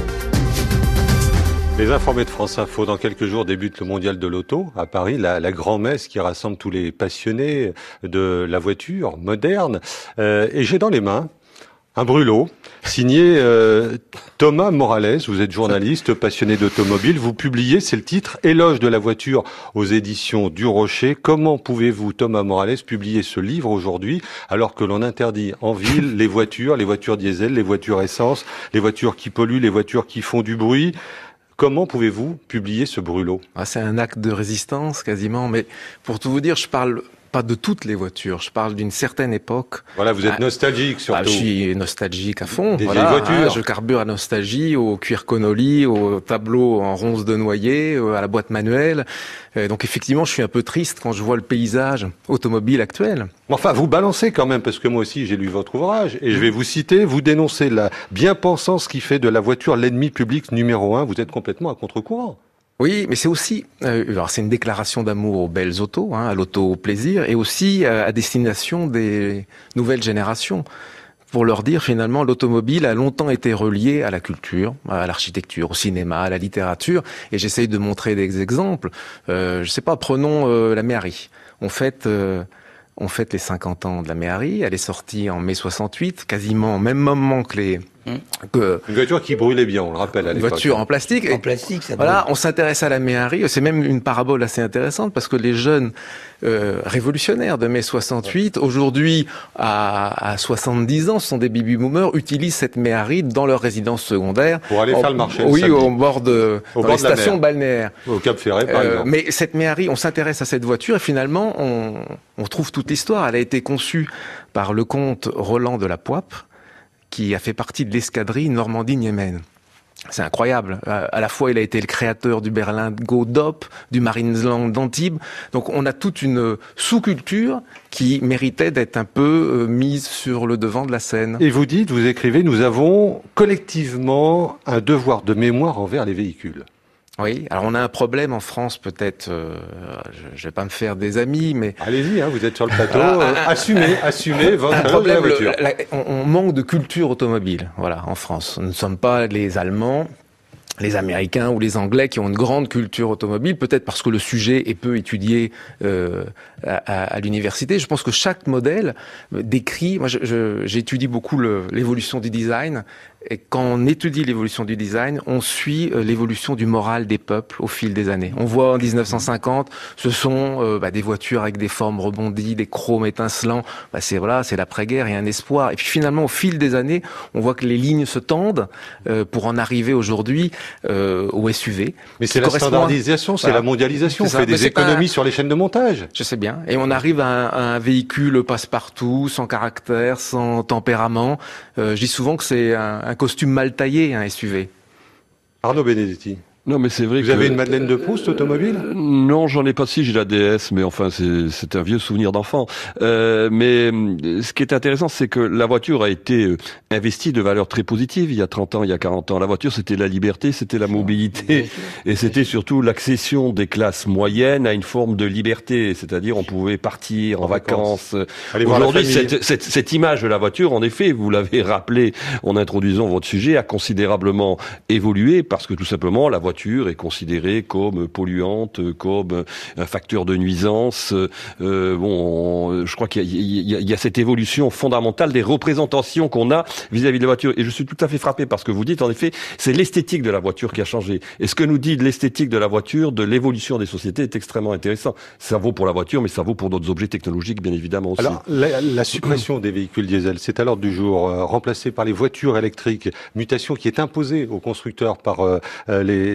Les informés de France Info, dans quelques jours débute le mondial de l'auto à Paris, la, la grand-messe qui rassemble tous les passionnés de la voiture moderne. Euh, et j'ai dans les mains un brûlot signé euh, Thomas Morales. Vous êtes journaliste, passionné d'automobile. Vous publiez, c'est le titre, Éloge de la voiture aux éditions du Rocher. Comment pouvez-vous, Thomas Morales, publier ce livre aujourd'hui alors que l'on interdit en ville les voitures, les voitures diesel, les voitures essence, les voitures qui polluent, les voitures qui font du bruit? Comment pouvez-vous publier ce brûlot? Ah, c'est un acte de résistance quasiment, mais pour tout vous dire, je parle pas de toutes les voitures, je parle d'une certaine époque. Voilà, vous êtes ah, nostalgique surtout. Ah, je suis nostalgique à fond. Des voilà, vieilles voitures. Hein, je carbure à nostalgie, au cuir Connolly, au tableau en ronce de noyer, à la boîte manuelle. Et donc effectivement, je suis un peu triste quand je vois le paysage automobile actuel. Enfin, vous balancez quand même, parce que moi aussi j'ai lu votre ouvrage, et je vais vous citer, vous dénoncez la bien-pensance qui fait de la voiture l'ennemi public numéro un. Vous êtes complètement à contre-courant. Oui, mais c'est aussi, euh, alors c'est une déclaration d'amour aux belles autos, hein, à l'auto plaisir, et aussi euh, à destination des nouvelles générations, pour leur dire finalement l'automobile a longtemps été reliée à la culture, à l'architecture, au cinéma, à la littérature, et j'essaye de montrer des exemples. Euh, je sais pas, prenons euh, la Méhari. On fête, euh, on fête les cinquante ans de la Méhari. Elle est sortie en mai soixante-huit, quasiment au même moment que les Que une voiture qui brûlait bien, on le rappelle à l'époque. Une voiture en plastique. En plastique, ça Voilà, on s'intéresse à la Méhari. C'est même une parabole assez intéressante parce que les jeunes euh, révolutionnaires de mai soixante-huit, aujourd'hui à, à soixante-dix ans, ce sont des baby-boomers, utilisent cette Méhari dans leur résidence secondaire. Pour aller en, faire le marché. Oui, le au bord de, au dans bord les de la stations mer. balnéaires. Au Cap Ferret, par euh, exemple. Mais cette Méhari, on s'intéresse à cette voiture et finalement, on, on trouve toute l'histoire. Elle a été conçue par le comte Roland de la Poipe, qui a fait partie de l'escadrille Normandie-Niemen. C'est incroyable. À la fois, il a été le créateur du berlingot D O P, du Marineland d'Antibes. Donc, on a toute une sous-culture qui méritait d'être un peu mise sur le devant de la scène. Et vous dites, vous écrivez, nous avons collectivement un devoir de mémoire envers les véhicules. Oui, alors on a un problème en France, peut-être, euh, je, je vais pas me faire des amis, mais... Allez-y, hein, vous êtes sur le plateau, euh, assumez, assumez votre un problème, de la voiture. Le, la, on, on manque de culture automobile, voilà, en France. Nous ne sommes pas les Allemands, les Américains ou les Anglais qui ont une grande culture automobile, peut-être parce que le sujet est peu étudié euh, à, à, à l'université. Je pense que chaque modèle décrit... Moi, je, je, j'étudie beaucoup le, l'évolution du design. Et quand on étudie l'évolution du design, on suit euh, l'évolution du moral des peuples au fil des années. On voit en dix-neuf cent cinquante, ce sont euh, bah, des voitures avec des formes rebondies, des chromes étincelants. Bah, c'est voilà, c'est l'après-guerre, il y a un espoir. Et puis finalement, au fil des années, on voit que les lignes se tendent euh, pour en arriver aujourd'hui euh, au S U V. Mais c'est la standardisation, c'est voilà. la mondialisation. On fait des économies un... sur les chaînes de montage. Je sais bien. Et on arrive à un, à un véhicule passe-partout, sans caractère, sans tempérament. Euh, je dis souvent que c'est un, un costume mal taillé, un S U V. Arnaud Benedetti. Non, mais c'est vrai Vous que... avez une Madeleine de Proust automobile? Non, j'en ai pas si, j'ai la D S, mais enfin, c'est, c'est un vieux souvenir d'enfant. Euh, mais ce qui est intéressant, c'est que la voiture a été investie de valeurs très positives il y a trente ans, il y a quarante ans. La voiture, c'était la liberté, c'était la mobilité, et c'était surtout l'accession des classes moyennes à une forme de liberté, c'est-à-dire on pouvait partir en, en vacances. vacances. Aujourd'hui, cette, cette, cette image de la voiture, en effet, vous l'avez rappelé en introduisant votre sujet, a considérablement évolué, parce que tout simplement, la voiture voiture est considérée comme polluante, comme un facteur de nuisance. Euh, bon, je crois qu'il y a, il y a, il y a cette évolution fondamentale des représentations qu'on a vis-à-vis de la voiture. Et je suis tout à fait frappé par ce que vous dites. En effet, c'est l'esthétique de la voiture qui a changé. Et ce que nous dit l'esthétique de la voiture, de l'évolution des sociétés, est extrêmement intéressant. Ça vaut pour la voiture, mais ça vaut pour d'autres objets technologiques, bien évidemment aussi. Alors, la, la suppression des véhicules diesel, c'est à l'ordre du jour, euh, remplacé par les voitures électriques, mutation qui est imposée aux constructeurs par euh, les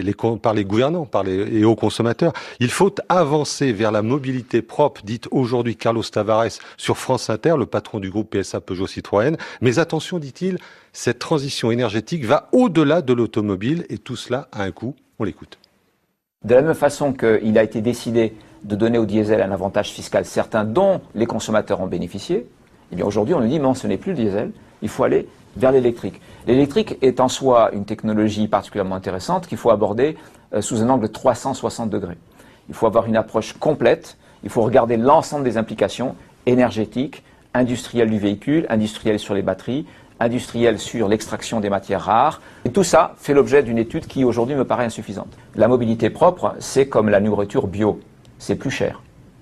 les, par les gouvernants, par les et aux consommateurs. Il faut avancer vers la mobilité propre, dite aujourd'hui Carlos Tavares sur France Inter, le patron du groupe P S A Peugeot Citroën. Mais attention, dit-il, cette transition énergétique va au-delà de l'automobile et tout cela a un coût. On l'écoute. De la même façon qu'il a été décidé de donner au diesel un avantage fiscal certain dont les consommateurs ont bénéficié, eh bien aujourd'hui on nous dit non, ce n'est plus le diesel, il faut aller vers l'électrique. L'électrique est en soi une technologie particulièrement intéressante qu'il faut aborder euh, sous un angle de trois cent soixante degrés. Il faut avoir une approche complète, il faut regarder l'ensemble des implications énergétiques, industrielles du véhicule, industrielles sur les batteries, industrielles sur l'extraction des matières rares. Et tout ça fait l'objet d'une étude qui aujourd'hui me paraît insuffisante. La mobilité propre, c'est comme la nourriture bio, c'est plus cher.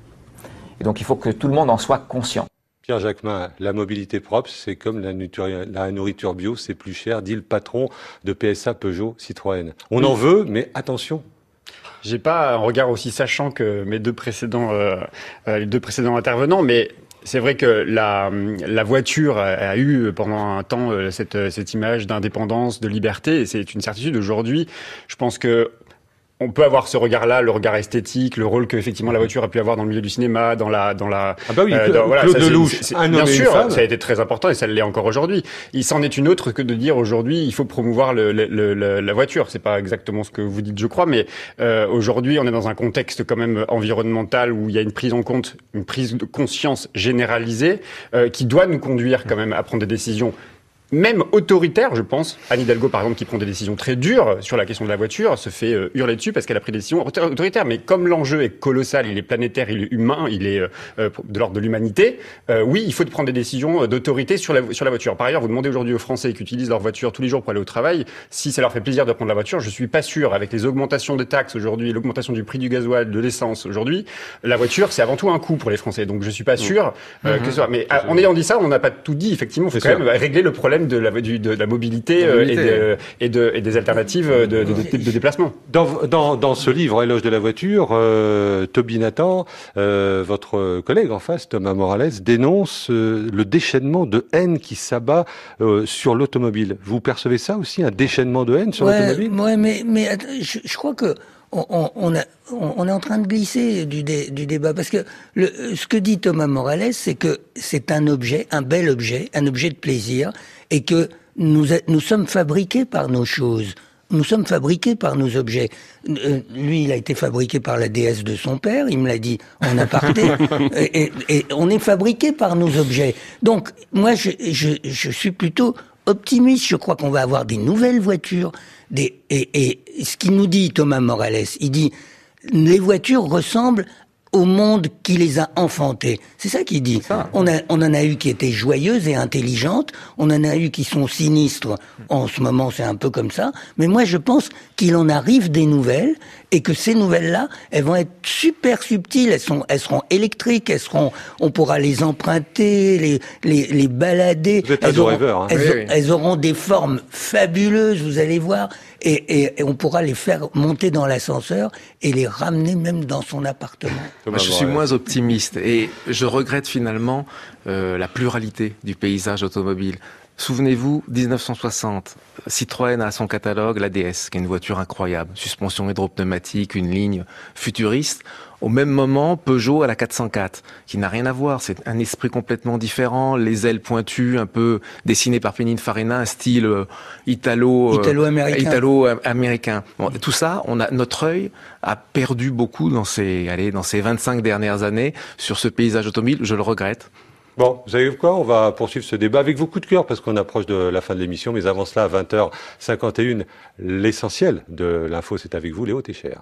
Et donc il faut que tout le monde en soit conscient. Pierre Jacquemin, la mobilité propre, c'est comme la, la nourriture bio, c'est plus cher, dit le patron de P S A Peugeot Citroën. On oui. en veut, mais attention. J'ai pas un regard aussi sachant que mes deux précédents, euh, euh, les deux précédents intervenants, mais c'est vrai que la, la voiture a, a eu pendant un temps euh, cette, cette image d'indépendance, de liberté, et c'est une certitude aujourd'hui. Je pense que on peut avoir ce regard-là, le regard esthétique, le rôle que effectivement la voiture a pu avoir dans le milieu du cinéma, dans la, dans la. Ah bah oui, euh, dans, voilà, Claude Lelouch, un bien homme sûr, et une femme. Ça a été très important et ça l'est encore aujourd'hui. Il s'en est une autre que de dire aujourd'hui, il faut promouvoir le, le, le, la voiture. C'est pas exactement ce que vous dites, je crois, mais euh, aujourd'hui, on est dans un contexte quand même environnemental où il y a une prise en compte, une prise de conscience généralisée euh, qui doit nous conduire quand même à prendre des décisions. Même autoritaire, je pense. Anne Hidalgo, par exemple, qui prend des décisions très dures sur la question de la voiture, se fait euh, hurler dessus parce qu'elle a pris des décisions autoritaires. Mais comme l'enjeu est colossal, il est planétaire, il est humain, il est euh, de l'ordre de l'humanité, euh, oui, il faut prendre des décisions d'autorité sur la, sur la voiture. Par ailleurs, vous demandez aujourd'hui aux Français qui utilisent leur voiture tous les jours pour aller au travail, si ça leur fait plaisir de prendre la voiture, je suis pas sûr, avec les augmentations de taxes aujourd'hui, l'augmentation du prix du gasoil, de l'essence aujourd'hui, la voiture, c'est avant tout un coût pour les Français. Donc je suis pas sûr euh, mmh. que ce soit... Mais en ayant dit ça, on n'a pas tout dit, effectivement, il faut quand sûr. même régler le problème de la, du, de la mobilité, la mobilité. Euh, et, de, et, de, et des alternatives de, de, de, de déplacement. Dans, dans, dans ce livre, Éloge de la voiture, euh, Toby Nathan, euh, votre collègue en face, Thomas Morales, dénonce euh, le déchaînement de haine qui s'abat euh, sur l'automobile. Vous percevez ça aussi, un déchaînement de haine sur ouais, l'automobile ? Ouais, mais, mais je, je crois que On, on, a, on est en train de glisser du, dé, du débat parce que le, ce que dit Thomas Morales, c'est que c'est un objet, un bel objet, un objet de plaisir, et que nous, nous sommes fabriqués par nos choses. Nous sommes fabriqués par nos objets. Euh, lui, il a été fabriqué par la déesse de son père, il me l'a dit en aparté, et, et, et on est fabriqués par nos objets. Donc, moi, je, je, je suis plutôt optimiste. Je crois qu'on va avoir des nouvelles voitures. Des, et, et ce qu'il nous dit, Thomas Morales, il dit les voitures ressemblent au monde qui les a enfantées. C'est ça qu'il dit. Ça. On, a, on en a eu qui étaient joyeuses et intelligentes, on en a eu qui sont sinistres. En ce moment, c'est un peu comme ça. Mais moi, je pense qu'il en arrive des nouvelles et que ces nouvelles-là, elles vont être super subtiles. Elles, sont, elles seront électriques, elles seront, on pourra les emprunter, les, les, les balader. Vous êtes elles, un auront, rêveur, hein. elles, oui, oui. elles auront des formes fabuleuses, vous allez voir. Et, et, et on pourra les faire monter dans l'ascenseur et les ramener même dans son appartement. Moi, je suis moins optimiste et je regrette finalement euh, la pluralité du paysage automobile. Souvenez-vous, dix-neuf cent soixante, Citroën a à son catalogue la D S, qui est une voiture incroyable, suspension hydropneumatique, une ligne futuriste. Au même moment, Peugeot a la quatre cent quatre, qui n'a rien à voir, c'est un esprit complètement différent, les ailes pointues, un peu dessinées par Pininfarina, un style euh, italo, euh, italo-américain. Italo-américain. Bon, tout ça, on a, notre œil a perdu beaucoup dans ces, allez, dans ces vingt-cinq dernières années sur ce paysage automobile, je le regrette. Bon, vous savez quoi ? On va poursuivre ce débat avec vos coups de cœur parce qu'on approche de la fin de l'émission. Mais avant cela, à vingt heures cinquante et une, l'essentiel de l'info, c'est avec vous, Léo Técher.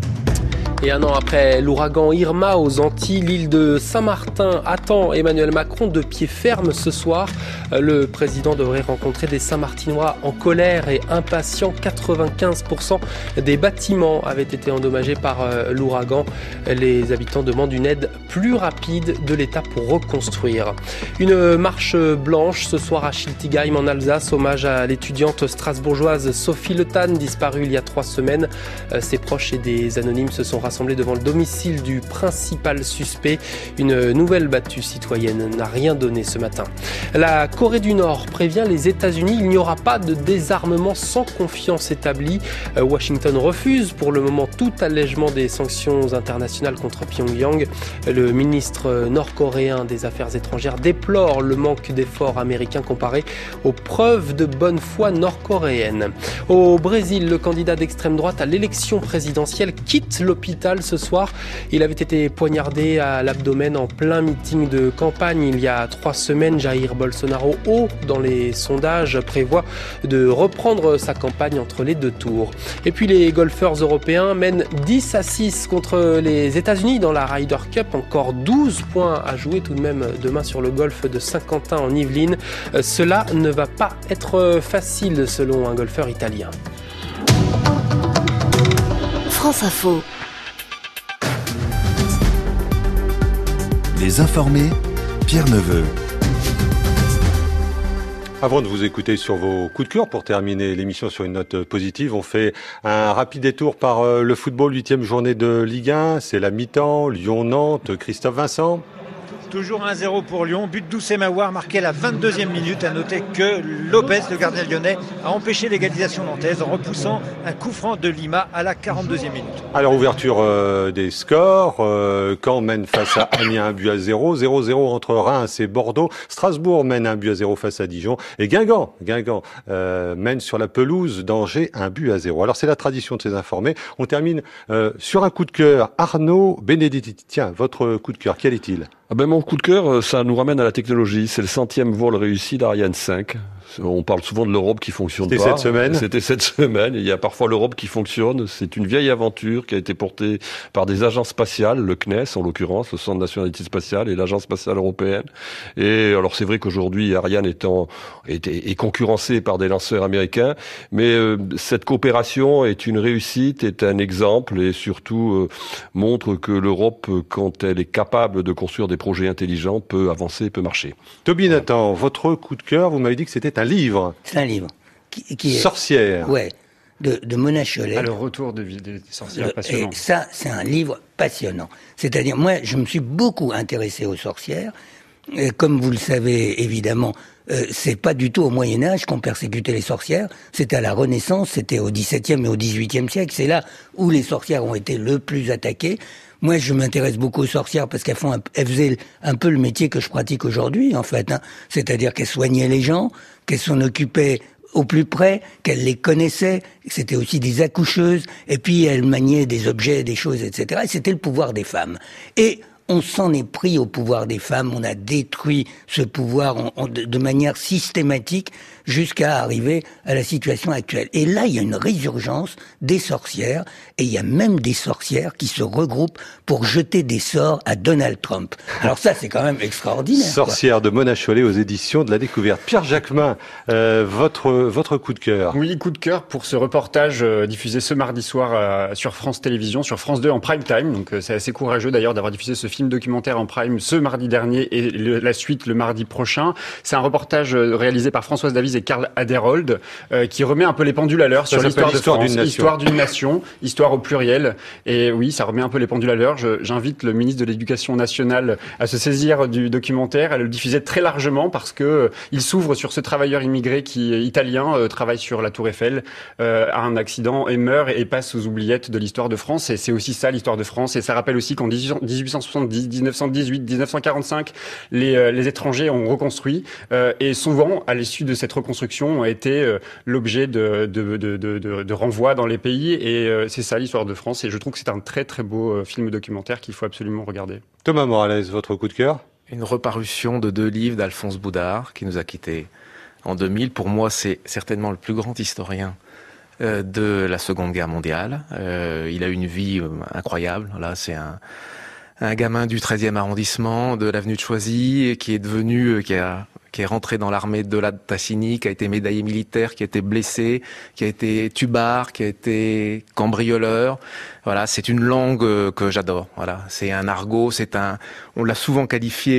Et un an après l'ouragan Irma aux Antilles, l'île de Saint-Martin attend Emmanuel Macron de pied ferme ce soir. Le président devrait rencontrer des Saint-Martinois en colère et impatients. quatre-vingt-quinze pour cent des bâtiments avaient été endommagés par l'ouragan. Les habitants demandent une aide plus rapide de l'État pour reconstruire. Une marche blanche ce soir à Schiltigheim en Alsace, hommage à l'étudiante strasbourgeoise Sophie Le Tan, disparue il y a trois semaines. Ses proches et des anonymes se sont rassemblés rassemblés devant le domicile du principal suspect. Une nouvelle battue citoyenne n'a rien donné ce matin. La Corée du Nord prévient les États-Unis, il n'y aura pas de désarmement sans confiance établie. Washington refuse pour le moment tout allègement des sanctions internationales contre Pyongyang. Le ministre nord-coréen des Affaires étrangères déplore le manque d'efforts américains comparé aux preuves de bonne foi nord-coréennes. Au Brésil, le candidat d'extrême droite à l'élection présidentielle quitte l'hôpital ce soir. Il avait été poignardé à l'abdomen en plein meeting de campagne il y a trois semaines. Jair Bolsonaro, haut dans les sondages, prévoit de reprendre sa campagne entre les deux tours. Et puis les golfeurs européens mènent dix à six contre les États-Unis dans la Ryder Cup. Encore douze points à jouer tout de même demain sur le golfe de Saint-Quentin en Yvelines. Cela ne va pas être facile selon un golfeur italien. France Info. Les informés, Pierre Neveu. Avant de vous écouter sur vos coups de cœur, pour terminer l'émission sur une note positive, on fait un rapide détour par le football, huitième journée de Ligue un. C'est la mi-temps, Lyon-Nantes, Christophe Vincent. Toujours un zéro pour Lyon, but d'Oussem Aouar marqué à la vingt-deuxième minute. À noter que Lopez, le gardien lyonnais, a empêché l'égalisation nantaise en repoussant un coup franc de Lima à la quarante-deuxième minute. Alors, ouverture euh, des scores. Euh, Caen mène face à Amiens un but à zéro. zéro zéro entre Reims et Bordeaux. Strasbourg mène un but à zéro face à Dijon. Et Guingamp, Guingamp euh, mène sur la pelouse d'Angers un but à zéro. Alors, c'est la tradition de ces informés. On termine euh, sur un coup de cœur. Arnaud Benedetti, tiens, votre coup de cœur, quel est-il ? Ah ben mon coup de cœur, ça nous ramène à la technologie. C'est le centième vol réussi d'Ariane cinq. On parle souvent de l'Europe qui fonctionne pas. C'était cette semaine. C'était cette semaine. Il y a parfois l'Europe qui fonctionne. C'est une vieille aventure qui a été portée par des agences spatiales, le C N E S en l'occurrence, le Centre national d'études spatiales, et l'Agence spatiale européenne. Et alors c'est vrai qu'aujourd'hui Ariane étant est, est concurrencée par des lanceurs américains, mais euh, cette coopération est une réussite, est un exemple et surtout euh, montre que l'Europe, quand elle est capable de construire des projets intelligents, peut avancer, peut marcher. Toby Nathan, votre coup de cœur, vous m'avez dit que c'était un livre. C'est un livre. Qui, qui est, Sorcière. Ouais, de, de Mona Chollet. Ah, le retour de vie des sorcières, le, passionnant. Et ça, c'est un livre passionnant. C'est-à-dire, moi, je me suis beaucoup intéressé aux sorcières. Et comme vous le savez, évidemment, euh, c'est pas du tout au Moyen-Âge qu'on persécutait les sorcières. C'était à la Renaissance, c'était au dix-septième et au dix-huitième siècle. C'est là où les sorcières ont été le plus attaquées. Moi, je m'intéresse beaucoup aux sorcières parce qu'elles font, un, elles faisaient un peu le métier que je pratique aujourd'hui, en fait. Hein. C'est-à-dire qu'elles soignaient les gens, qu'elles s'en occupaient au plus près, qu'elles les connaissaient. C'était aussi des accoucheuses. Et puis, elles maniaient des objets, des choses, et cetera. Et c'était le pouvoir des femmes. Et on s'en est pris au pouvoir des femmes. On a détruit ce pouvoir on, on, de, de manière systématique jusqu'à arriver à la situation actuelle. Et là, il y a une résurgence des sorcières, et il y a même des sorcières qui se regroupent pour jeter des sorts à Donald Trump. Alors ça, c'est quand même extraordinaire. Sorcière de Mona Chollet aux éditions de la Découverte. Pierre Jacquemin, euh, votre votre coup de cœur. Oui, coup de cœur pour ce reportage euh, diffusé ce mardi soir euh, sur France Télévisions, sur France deux en prime time. Donc euh, c'est assez courageux d'ailleurs d'avoir diffusé ce film documentaire en prime ce mardi dernier et le, la suite le mardi prochain. C'est un reportage euh, réalisé par Françoise Davies et Karl Aderhold, euh, qui remet un peu les pendules à l'heure sur l'histoire de France, d'une histoire d'une nation, histoire au pluriel. Et oui, ça remet un peu les pendules à l'heure. Je, j'invite le ministre de l'Éducation nationale à se saisir du documentaire, à le diffuser très largement parce que euh, il s'ouvre sur ce travailleur immigré qui italien euh, travaille sur la Tour Eiffel, euh, a un accident et meurt et passe aux oubliettes de l'histoire de France. Et c'est aussi ça l'histoire de France. Et ça rappelle aussi qu'en dix-huit cent soixante-dix, dix-neuf cent dix-huit, dix-neuf cent quarante-cinq, les, euh, les étrangers ont reconstruit euh, et souvent à l'issue de cette reconstruction a été euh, l'objet de, de, de, de, de, de renvois dans les pays et euh, c'est ça l'histoire de France et je trouve que c'est un très très beau euh, film documentaire qu'il faut absolument regarder. Thomas Morales, votre coup de cœur ? Une reparution de deux livres d'Alphonse Boudard qui nous a quittés en deux mille. Pour moi, c'est certainement le plus grand historien euh, de la Seconde Guerre mondiale. Euh, il a une vie euh, incroyable. Là, c'est un un gamin du treizième arrondissement de l'avenue de Choisy qui est devenu, qui a, qui est rentré dans l'armée de la Tassigny, qui a été médaillé militaire, qui a été blessé, qui a été tubard, qui a été cambrioleur. Voilà, c'est une langue que j'adore. Voilà, c'est un argot, c'est un, on l'a souvent qualifié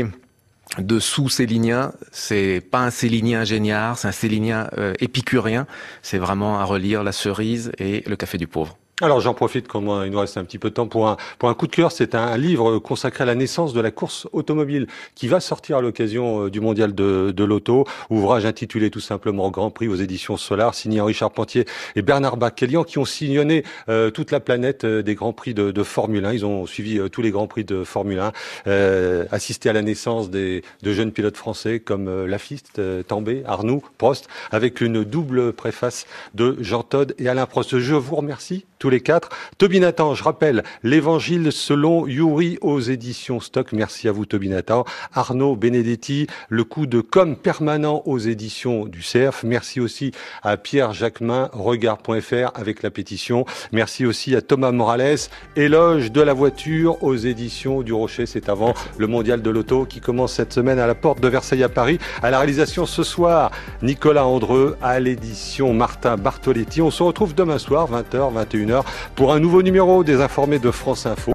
de sous-célinien. C'est pas un célinien géniard, c'est un célinien euh, épicurien. C'est vraiment à relire La Cerise et Le Café du Pauvre. Alors j'en profite, comme il nous reste un petit peu de temps, pour un, pour un coup de cœur. C'est un, un livre consacré à la naissance de la course automobile qui va sortir à l'occasion du mondial de, de l'auto. Ouvrage intitulé tout simplement Grand Prix aux éditions Solar, signé Henri Charpentier et Bernard Bacquelian, qui ont sillonné euh, toute la planète euh, des Grands Prix de, de Formule un. Ils ont suivi euh, tous les Grands Prix de Formule un, euh, assisté à la naissance des, de jeunes pilotes français comme euh, Lafiste, euh, Tambay, Arnoux, Prost, avec une double préface de Jean Todt et Alain Prost. Je vous remercie tous les quatre. Toby Nathan, je rappelle, l'Évangile selon Youri aux éditions Stock. Merci à vous Toby Nathan. Arnaud Benedetti, le coup de com' permanent aux éditions du C F. Merci aussi à Pierre Jacquemin, regard point f r avec la pétition. Merci aussi à Thomas Morales, Éloge de la voiture aux éditions du Rocher. C'est avant le mondial de l'auto qui commence cette semaine à la porte de Versailles à Paris. À la réalisation ce soir, Nicolas Andreu, à l'édition Martin Bartoletti. On se retrouve demain soir, vingt heures, vingt et une heures, pour un nouveau numéro des Informés de France Info.